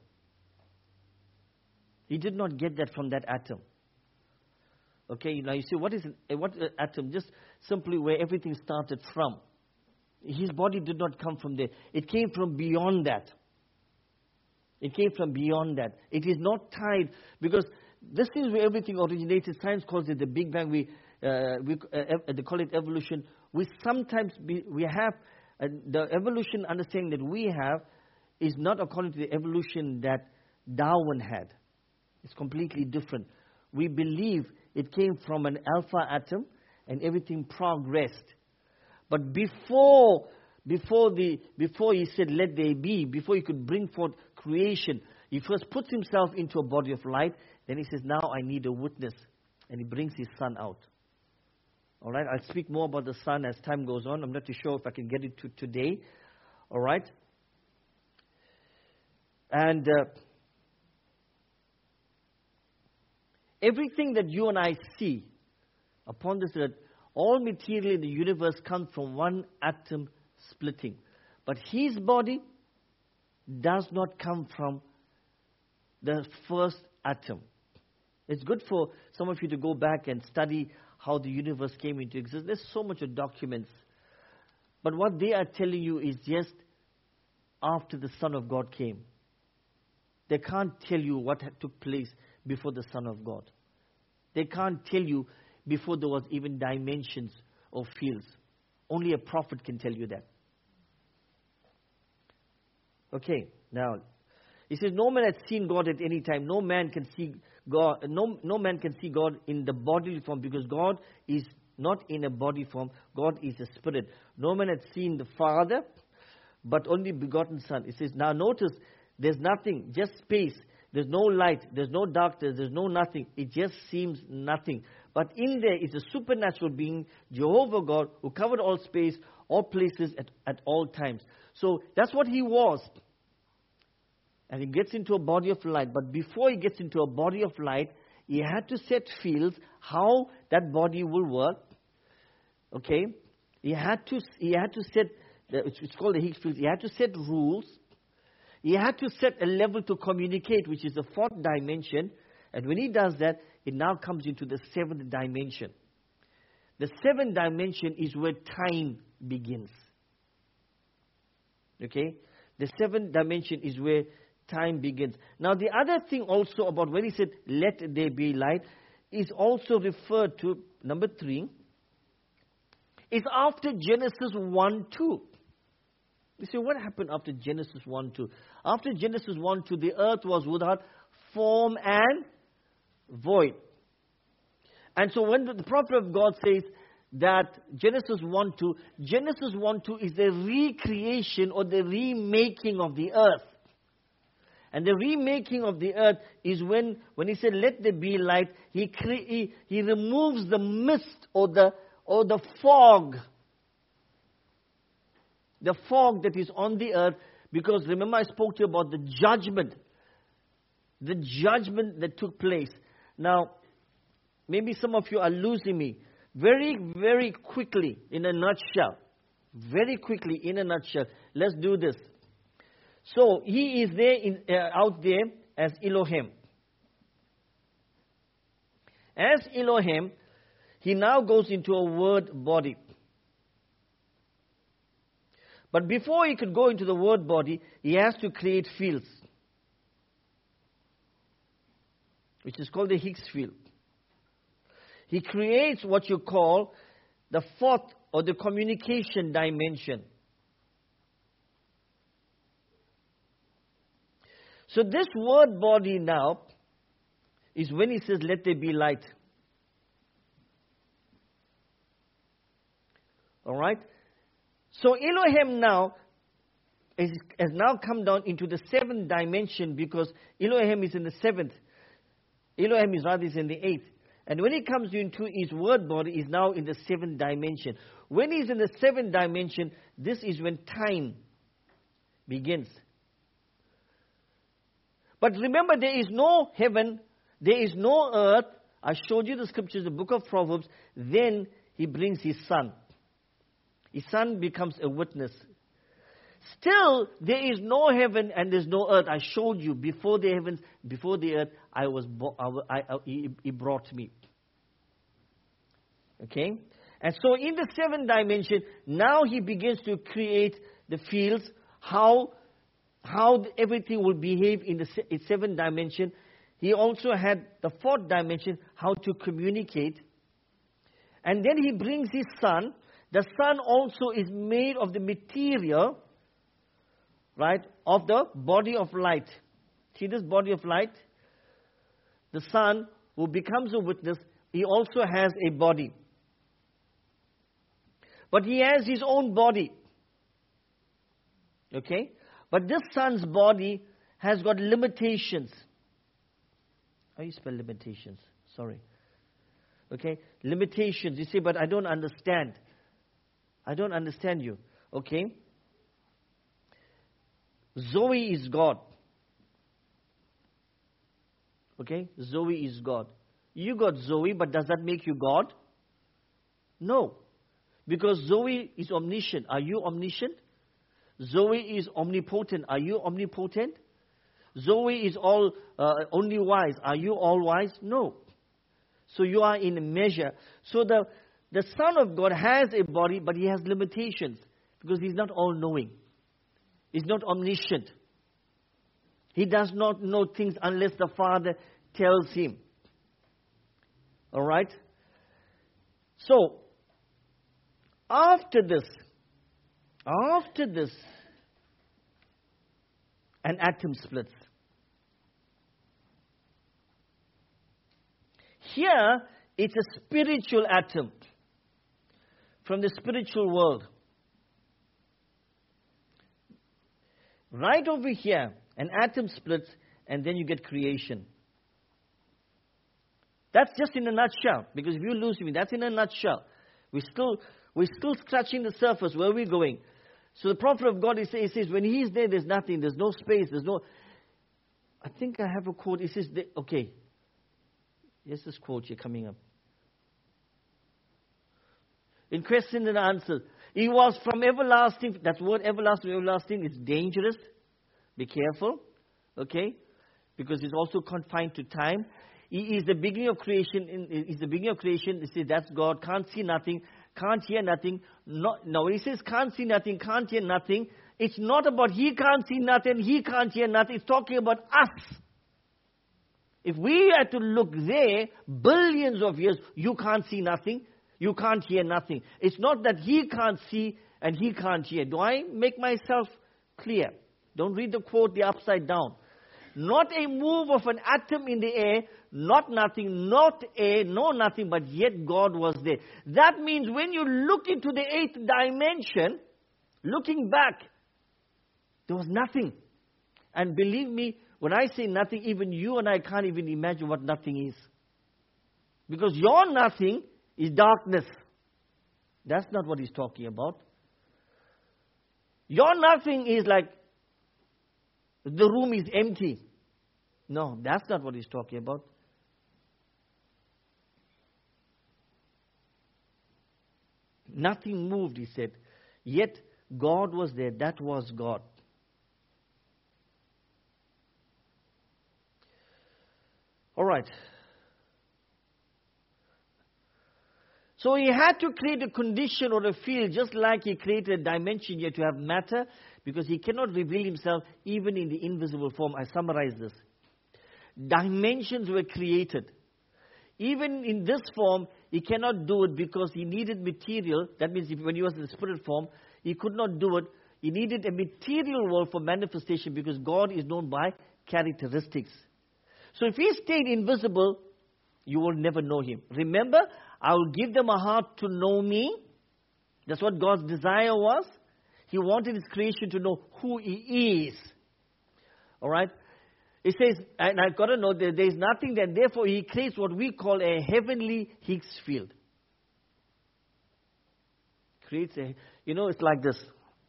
He did not get that from that atom. Okay, now you see, what is an atom? Just simply where everything started from. His body did not come from there. It came from beyond that. It came from beyond that. It is not tied, because this is where everything originated. Science calls it the Big Bang. They call it evolution. We have the evolution understanding that we have is not according to the evolution that Darwin had. It's completely different. We believe it came from an alpha atom and everything progressed. But before he said, let there be, before he could bring forth creation, he first puts himself into a body of light. Then he says, now I need a witness. And he brings his son out. All right, I'll speak more about the sun as time goes on. I'm not too sure if I can get it to today. All right. And everything that you and I see upon this earth, all material in the universe comes from one atom splitting. But his body does not come from the first atom. It's good for some of you to go back and study how the universe came into existence. There's so much of documents. But what they are telling you is just after the Son of God came. They can't tell you what took place before the Son of God. They can't tell you before there was even dimensions or fields. Only a prophet can tell you that. Okay, now, he says, no man has seen God at any time. No man can see God. No man can see God in the bodily form, because God is not in a body form. God is a spirit. No man has seen the Father, but only begotten Son. It says, now notice, there's nothing, just space. There's no light, there's no darkness, there's no nothing. It just seems nothing. But in there is a supernatural being, Jehovah God, who covered all space, all places, at all times. So that's what he was. And he gets into a body of light. But before he gets into a body of light, he had to set fields how that body will work. Okay? He had to set, it's called the Higgs field. He had to set rules. He had to set a level to communicate, which is the fourth dimension. And when he does that, it now comes into the seventh dimension. The seventh dimension is where time begins. Okay? The seventh dimension is where time begins. Now, the other thing also about when he said, let there be light, is also referred to, number 3, is after Genesis 1:2. You say, what happened after Genesis 1:2? After Genesis 1:2, the earth was without form and void. And so when the prophet of God says that Genesis 1:2, Genesis 1:2 is the recreation or the remaking of the earth. And the remaking of the earth is when he said, let there be light, he removes the mist or the fog. The fog that is on the earth. Because remember I spoke to you about the judgment. The judgment that took place. Now, maybe some of you are losing me. Very, very quickly, in a nutshell. Very quickly, in a nutshell. Let's do this. So, he is there out there as Elohim. As Elohim, he now goes into a word body. But before he could go into the word body, he has to create fields, which is called the Higgs field. He creates what you call the fourth or the communication dimension. So this word body now is when he says, let there be light. All right? So Elohim now has now come down into the seventh dimension because Elohim is in the seventh. Elohim is in the eighth. And when he comes into his word body, he's now in the seventh dimension. When he's in the seventh dimension, this is when time begins. But remember, there is no heaven, there is no earth. I showed you the scriptures, the book of Proverbs. Then he brings his son. His son becomes a witness. Still, there is no heaven and there's no earth. I showed you before the heavens, before the earth, he brought me. Okay? And so in the seventh dimension, now he begins to create the fields, how everything will behave in the seventh dimension. He also had the fourth dimension, how to communicate. And then he brings his son. The son also is made of the material, right, of the body of light. See this body of light? The son who becomes a witness, he also has a body. But he has his own body. Okay? But this son's body has got limitations. How do you spell limitations? Sorry. Okay? Limitations. You say, but I don't understand. I don't understand you. Okay? Zoe is God. Okay? Zoe is God. You got Zoe, but does that make you God? No. Because Zoe is omniscient. Are you omniscient? Zoe is omnipotent. Are you omnipotent? Zoe is only wise. Are you all wise? No. So you are in a measure. So the Son of God has a body, but he has limitations because he's not all-knowing. He's not omniscient. He does not know things unless the Father tells him. All right? So, after this, an atom splits. Here, it's a spiritual atom from the spiritual world. Right over here, an atom splits, and then you get creation. That's just in a nutshell, because if you lose me, that's in a nutshell. We're still scratching the surface. Where are we going? So the prophet of God, he says, when he's there, there's nothing. There's no space. I think I have a quote. It says, okay. Here's this quote here coming up. In question and answer. He was from everlasting. That word everlasting is dangerous. Be careful. Okay? Because it's also confined to time. He is the beginning of creation. He's the beginning of creation. He says that's God. Can't see nothing. Can't hear nothing. No, when he says can't see nothing, can't hear nothing, it's not about he can't see nothing, he can't hear nothing. It's talking about us. If we had to look there, billions of years, you can't see nothing, you can't hear nothing. It's not that he can't see and he can't hear. Do I make myself clear? Don't read the quote the upside down. Not a move of an atom in the air, not nothing, not air, no nothing, but yet God was there. That means when you look into the 8th dimension, looking back, there was nothing. And believe me, when I say nothing, even you and I can't even imagine what nothing is. Because your nothing is darkness. That's not what he's talking about. Your nothing is like the room is empty. No, that's not what he's talking about. Nothing moved, he said. Yet God was there. That was God. All right. So he had to create a condition or a field just like he created a dimension here to have matter, because he cannot reveal himself even in the invisible form. I summarize this. Dimensions were created. Even in this form, he cannot do it because he needed material. That means when he was in the spirit form, he could not do it. He needed a material world for manifestation because God is known by characteristics. So if he stayed invisible, you will never know him. Remember, I will give them a heart to know me. That's what God's desire was. He wanted his creation to know who he is. All right? It says, and I've got to know that there is nothing that, therefore he creates what we call a heavenly Higgs field. Creates a, it's like this.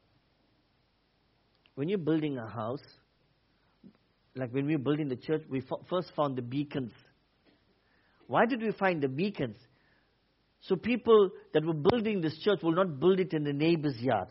When you're building a house, like when we were building the church, we first found the beacons. Why did we find the beacons? So people that were building this church will not build it in the neighbor's yard.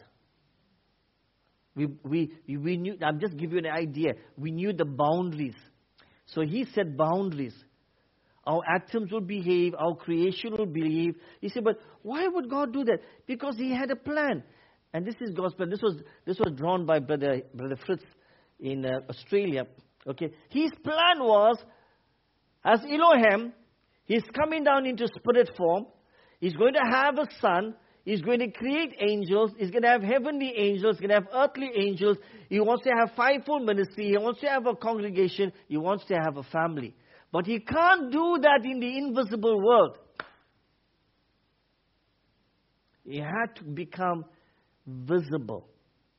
We knew, I'm just giving you an idea. We knew the boundaries. So he set boundaries. Our atoms will behave, our creation will behave. He said, but why would God do that? Because he had a plan. And this is God's plan. This was drawn by Brother Fritz in Australia. Okay, his plan was, as Elohim, he's coming down into spirit form. He's going to have a son. He's going to create angels. He's going to have heavenly angels. He's going to have earthly angels. He wants to have fivefold ministry. He wants to have a congregation. He wants to have a family. But he can't do that in the invisible world. He had to become visible.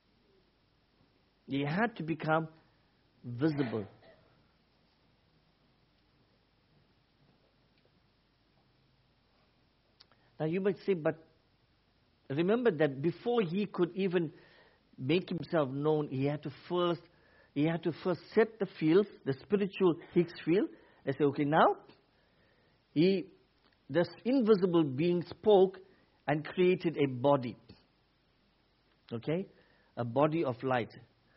He had to become visible. Now you might say, but remember that before he could even make himself known, he had to first set the field, the spiritual Higgs field, and say, okay, now this invisible being spoke and created a body. Okay? A body of light.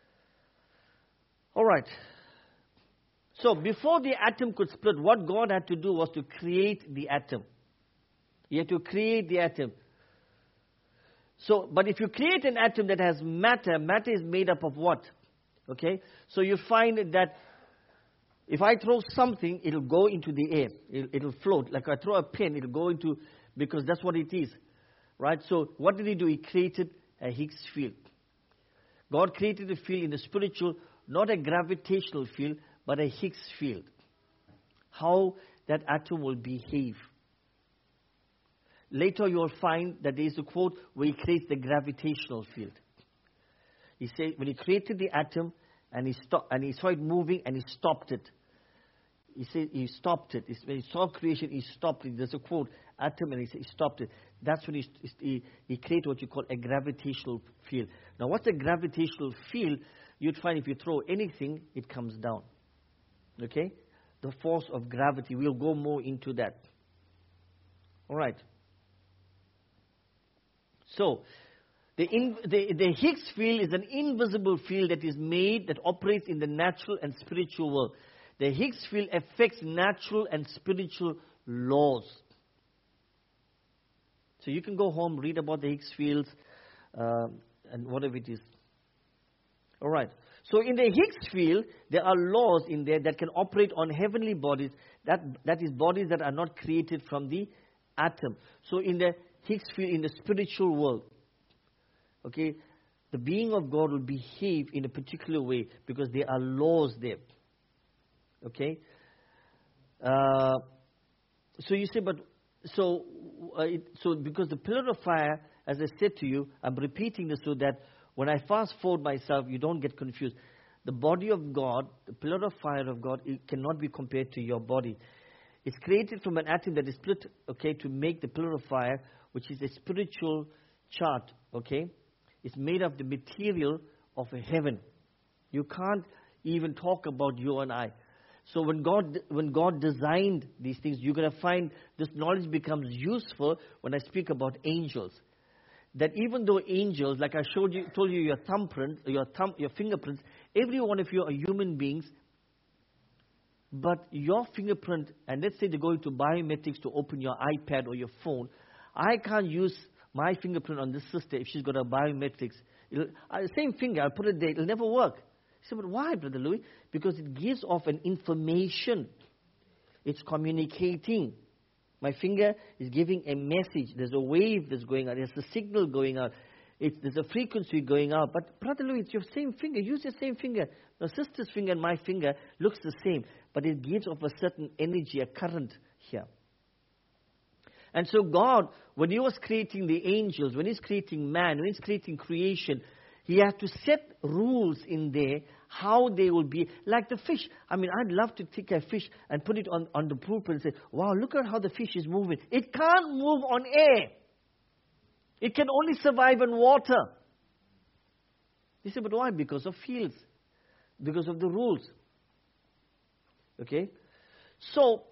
All right. So before the atom could split, what God had to do was to create the atom. He had to create the atom. So, but if you create an atom that has matter, matter is made up of what? Okay? So you find that if I throw something, it'll go into the air. It'll float. Like I throw a pin, it'll go into, because that's what it is. Right? So what did he do? He created a Higgs field. God created a field in the spiritual, not a gravitational field, but a Higgs field. How that atom will behave. Later you'll find that there is a quote where he creates the gravitational field. He said when he created the atom and he saw it moving and he stopped it. He said he stopped it. When he saw creation, he stopped it. There's a quote, atom, and he stopped it. That's when he created what you call a gravitational field. Now what's a gravitational field? You'd find if you throw anything, it comes down. Okay? The force of gravity. We'll go more into that. All right. So, the Higgs field is an invisible field that operates in the natural and spiritual world. The Higgs field affects natural and spiritual laws. So you can go home, read about the Higgs fields, and whatever it is. All right. So in the Higgs field, there are laws in there that can operate on heavenly bodies, that is bodies that are not created from the atom. So in the Higgs field, in the spiritual world, okay, the being of God will behave in a particular way because there are laws there. Okay? So you say, so because the pillar of fire, as I said to you, I'm repeating this so that when I fast forward myself, you don't get confused. The body of God, the pillar of fire of God, it cannot be compared to your body. It's created from an atom that is split, okay, to make the pillar of fire, which is a spiritual chart, okay? It's made of the material of a heaven. You can't even talk about you and I. So when God designed these things, you're going to find this knowledge becomes useful when I speak about angels. That even though angels, like I told you your thumbprint, your fingerprints, every one of you are human beings, but your fingerprint, and let's say they go into biometrics to open your iPad or your phone, I can't use my fingerprint on this sister if she's got a biometrics. Same finger, I'll put it there, it'll never work. You say, but why, Brother Louis? Because it gives off an information. It's communicating. My finger is giving a message. There's a wave that's going out. There's a signal going out. There's a frequency going out. But Brother Louis, it's your same finger. Use your same finger. My sister's finger and my finger looks the same. But it gives off a certain energy, a current here. And so God, when He was creating the angels, when He's creating man, when He's creating creation, He had to set rules in there how they will be. Like the fish. I mean, I'd love to take a fish and put it on the poop and say, wow, look at how the fish is moving. It can't move on air. It can only survive in water. You say, but why? Because of fields. Because of the rules. Okay? So,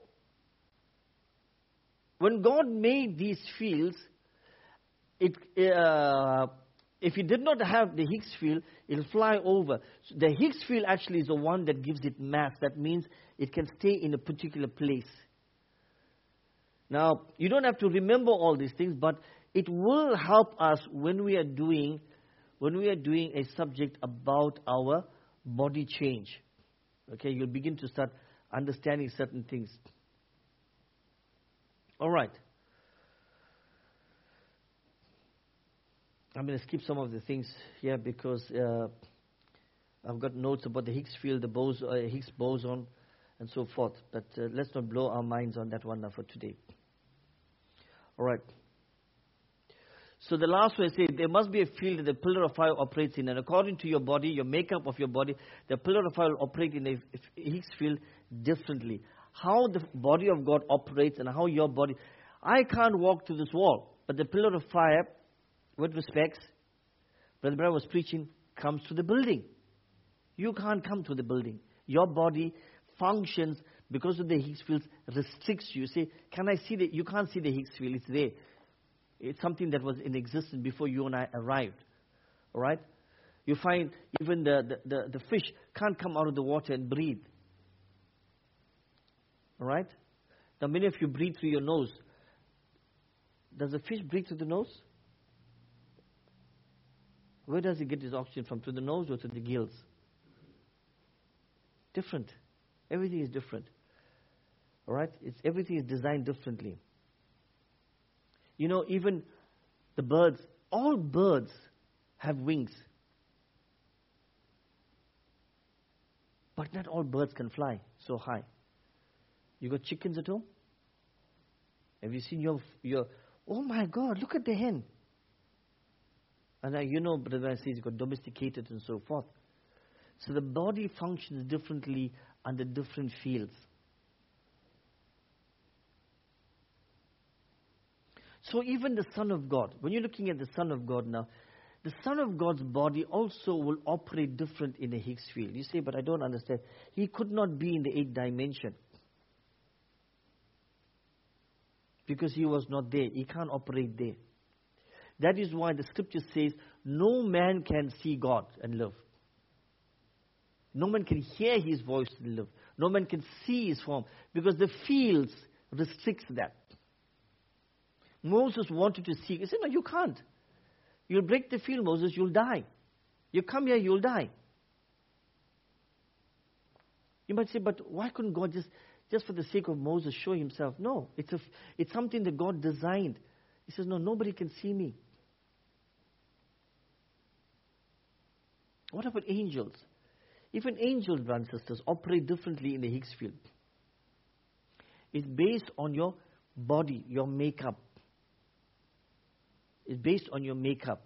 when God made these fields, if He did not have the Higgs field, it'll fly over. So the Higgs field actually is the one that gives it mass. That means it can stay in a particular place. Now, you don't have to remember all these things, but it will help us when we are doing a subject about our body change. Okay, you'll begin to start understanding certain things. All right. I'm going to skip some of the things here because I've got notes about the Higgs field, the Higgs boson, and so forth. But let's not blow our minds on that one now for today. All right. So the last one says there must be a field that the pillar of fire operates in. And according to your body, your makeup of your body, the pillar of fire will operate in a Higgs field differently. How the body of God operates and how your body... I can't walk to this wall, but the pillar of fire, with respects, Brother Brown was preaching, comes to the building. You can't come to the building. Your body functions because of the Higgs field, restricts you. You say, can I see the... You can't see the Higgs field, it's there. It's something that was in existence before you and I arrived. All right? You find even the fish can't come out of the water and breathe. All right? Now, many of you breathe through your nose. Does a fish breathe through the nose? Where does he get his oxygen from? Through the nose or through the gills? Different. Everything is different. All right? Everything is designed differently. You know, even the birds, all birds have wings. But not all birds can fly so high. You got chickens at home? Have you seen your oh my God, look at the hen. And now you know, Brother says you got domesticated and so forth. So the body functions differently under different fields. So even the Son of God, when you're looking at the Son of God now, the Son of God's body also will operate different in the Higgs field. You say, but I don't understand. He could not be in the 8th dimension because he was not there. He can't operate there. That is why the scripture says, no man can see God and live. No man can hear his voice and live. No man can see his form because the fields restricts that. Moses wanted to see. He said, no, you can't. You'll break the field, Moses, you'll die. You come here, you'll die. You might say, but why couldn't God just for the sake of Moses show himself? No, it's something that God designed. He says, no, nobody can see me. What about angels? Even angels, brothers and sisters, operate differently in the Higgs field. It's based on your body, your makeup. It's based on your makeup.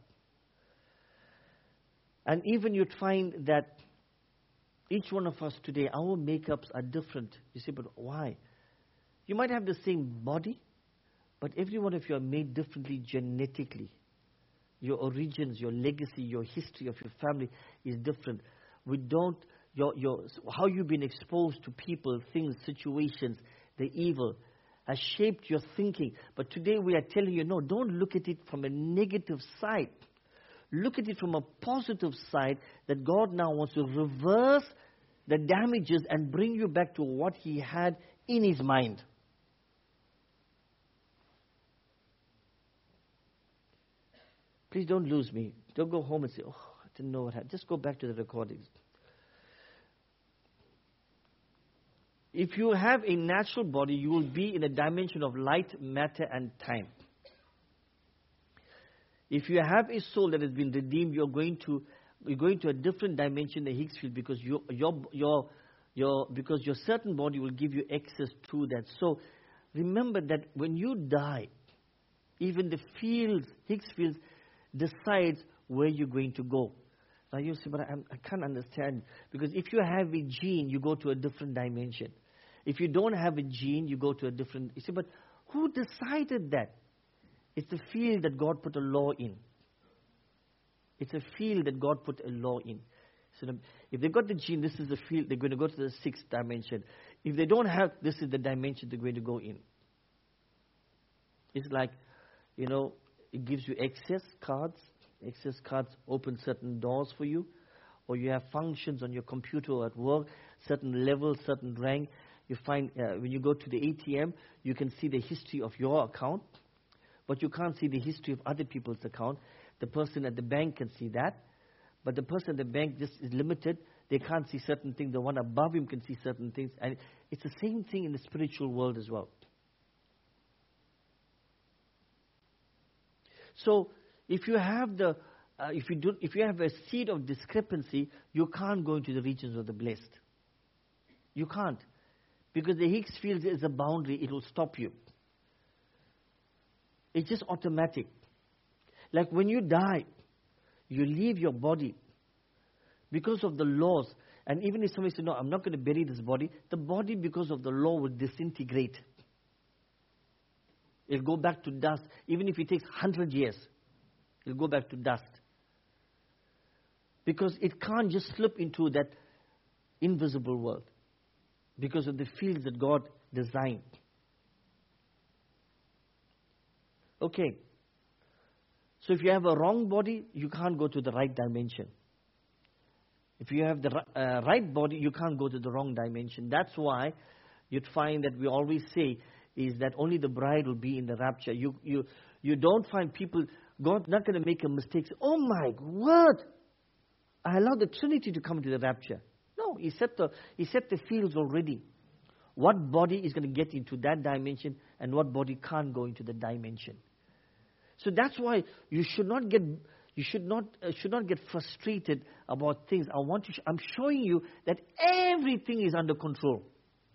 And even you'd find that each one of us today, our makeups are different. You say, but why? You might have the same body, but every one of you are made differently genetically. Your origins, your legacy, your history of your family is different. How you've been exposed to people, things, situations, the evil, has shaped your thinking. But today we are telling you, no, don't look at it from a negative side. Look at it from a positive side, that God now wants to reverse the damages and bring you back to what He had in His mind. Please don't lose me. Don't go home and say, oh, I didn't know what happened. Just go back to the recordings. If you have a natural body, you will be in a dimension of light, matter, and time. If you have a soul that has been redeemed, you're going to a different dimension, the Higgs field, because your certain body will give you access to that. So remember that when you die, even the fields, Higgs fields, decides where you're going to go. Now you say, but I can't understand, because if you have a gene, you go to a different dimension. If you don't have a gene, you go to a different. You say, but who decided that? It's the field that God put a law in. It's a field that God put a law in. So if they got the gene, this is the field, they're going to go to the 6th dimension. If they don't have, this is the dimension they're going to go in. It's like, it gives you access cards. Access cards open certain doors for you. Or you have functions on your computer or at work, certain level, certain rank. You find when you go to the ATM, you can see the history of your account, but you can't see the history of other people's account. The person at the bank can see that, but the person at the bank just is limited. They can't see certain things. The one above him can see certain things. And it's the same thing in the spiritual world as well. So if you have if you have a seed of discrepancy, you can't go into the regions of the blessed. You can't. Because the Higgs field is a boundary, it will stop you. It's just automatic. Like when you die, you leave your body because of the laws. And even if somebody says, no, I'm not going to bury this body, the body, because of the law, will disintegrate. It'll go back to dust. Even if it takes 100 years, it'll go back to dust. Because it can't just slip into that invisible world. Because of the fields that God designed. Okay. So if you have a wrong body, you can't go to the right dimension. If you have the right body, you can't go to the wrong dimension. That's why you'd find that we always say is that only the bride will be in the rapture. You don't find people, God's not going to make a mistake. Say, oh my word, I allowed the Trinity to come to the rapture. No, He set the fields already. What body is going to get into that dimension and what body can't go into the dimension. So that's why you should not get frustrated about things. I'm showing you that everything is under control.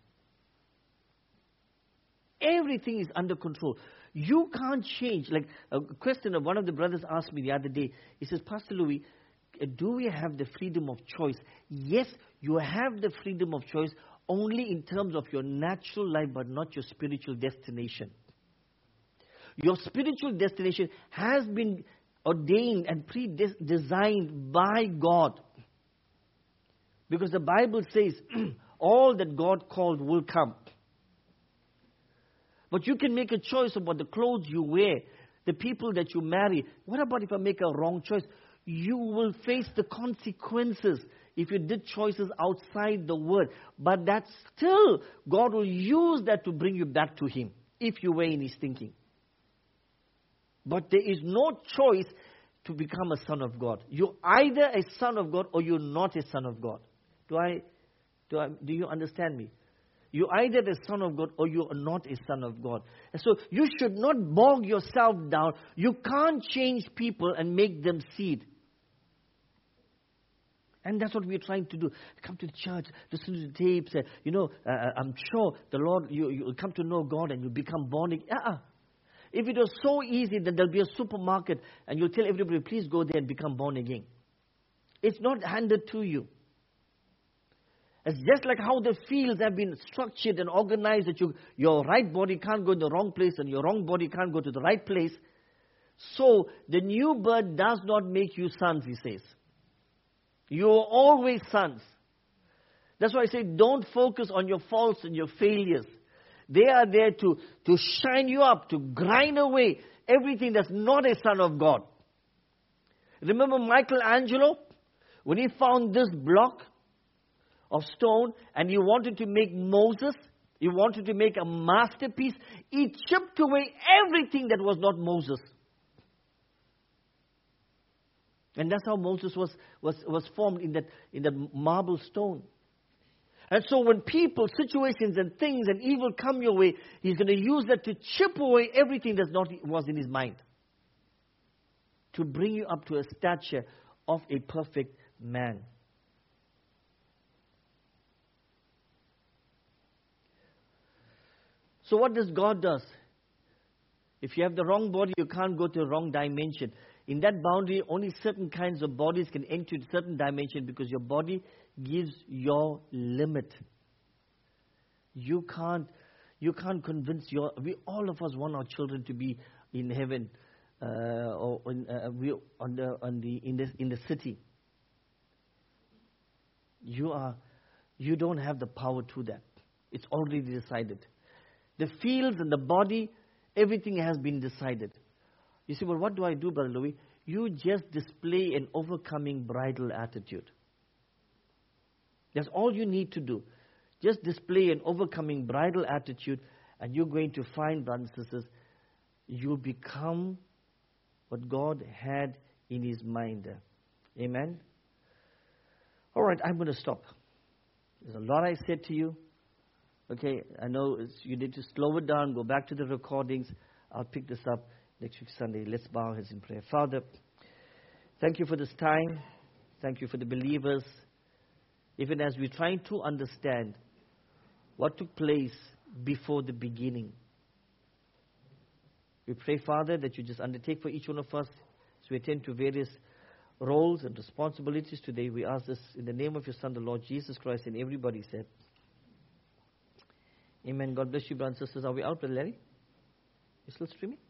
Everything is under control. You can't change. Like a question of one of the brothers asked me the other day. He says, Pastor Louis, do we have the freedom of choice? Yes, you have the freedom of choice only in terms of your natural life, but not your spiritual destination. Your spiritual destination has been ordained and predesigned by God. Because the Bible says, all that God called will come. But you can make a choice about the clothes you wear, the people that you marry. What about if I make a wrong choice? You will face the consequences if you did choices outside the Word. But that's still, God will use that to bring you back to Him, if you were in His thinking. But there is no choice to become a son of God. You're either a son of God or you're not a son of God. Do you understand me? You're either a son of God or you are not a son of God. And so you should not bog yourself down. You can't change people and make them seed. And that's what we're trying to do. Come to the church, listen to the tapes. I'm sure the Lord, you'll come to know God and you'll become born again. If it was so easy, then there'll be a supermarket and you'll tell everybody, please go there and become born again. It's not handed to you. It's just like how the fields have been structured and organized that your right body can't go in the wrong place and your wrong body can't go to the right place. So the new birth does not make you sons, he says. You are always sons. That's why I say don't focus on your faults and your failures. They are there to shine you up, to grind away everything that's not a son of God. Remember Michelangelo? When he found this block of stone and he wanted to make Moses, he wanted to make a masterpiece, he chipped away everything that was not Moses. And that's how Moses was formed in that marble stone. And so when people, situations and things and evil come your way, he's going to use that to chip away everything that was in his mind. To bring you up to a stature of a perfect man. So what does God do? If you have the wrong body, you can't go to the wrong dimension. In that boundary, only certain kinds of bodies can enter a certain dimension because your body gives your limit. You can't convince all of us want our children to be in heaven or in the city. You don't have the power to that. It's already decided. The fields and the body, everything has been decided. You say, well, what do I do, Brother Louis? You just display an overcoming bridal attitude. That's all you need to do. Just display an overcoming bridal attitude, and you're going to find, brothers and sisters, you'll become what God had in His mind. Amen? All right, I'm going to stop. There's a lot I said to you. Okay, I know you need to slow it down, go back to the recordings. I'll pick this up next week Sunday. Let's bow our heads in prayer. Father, thank you for this time. Thank you for the believers. Even as we're trying to understand what took place before the beginning. We pray, Father, that you just undertake for each one of us as we attend to various roles and responsibilities today. We ask this in the name of your Son, the Lord Jesus Christ, and everybody said, Amen. God bless you, brothers and sisters. Are we out, Brother Larry? You still streaming?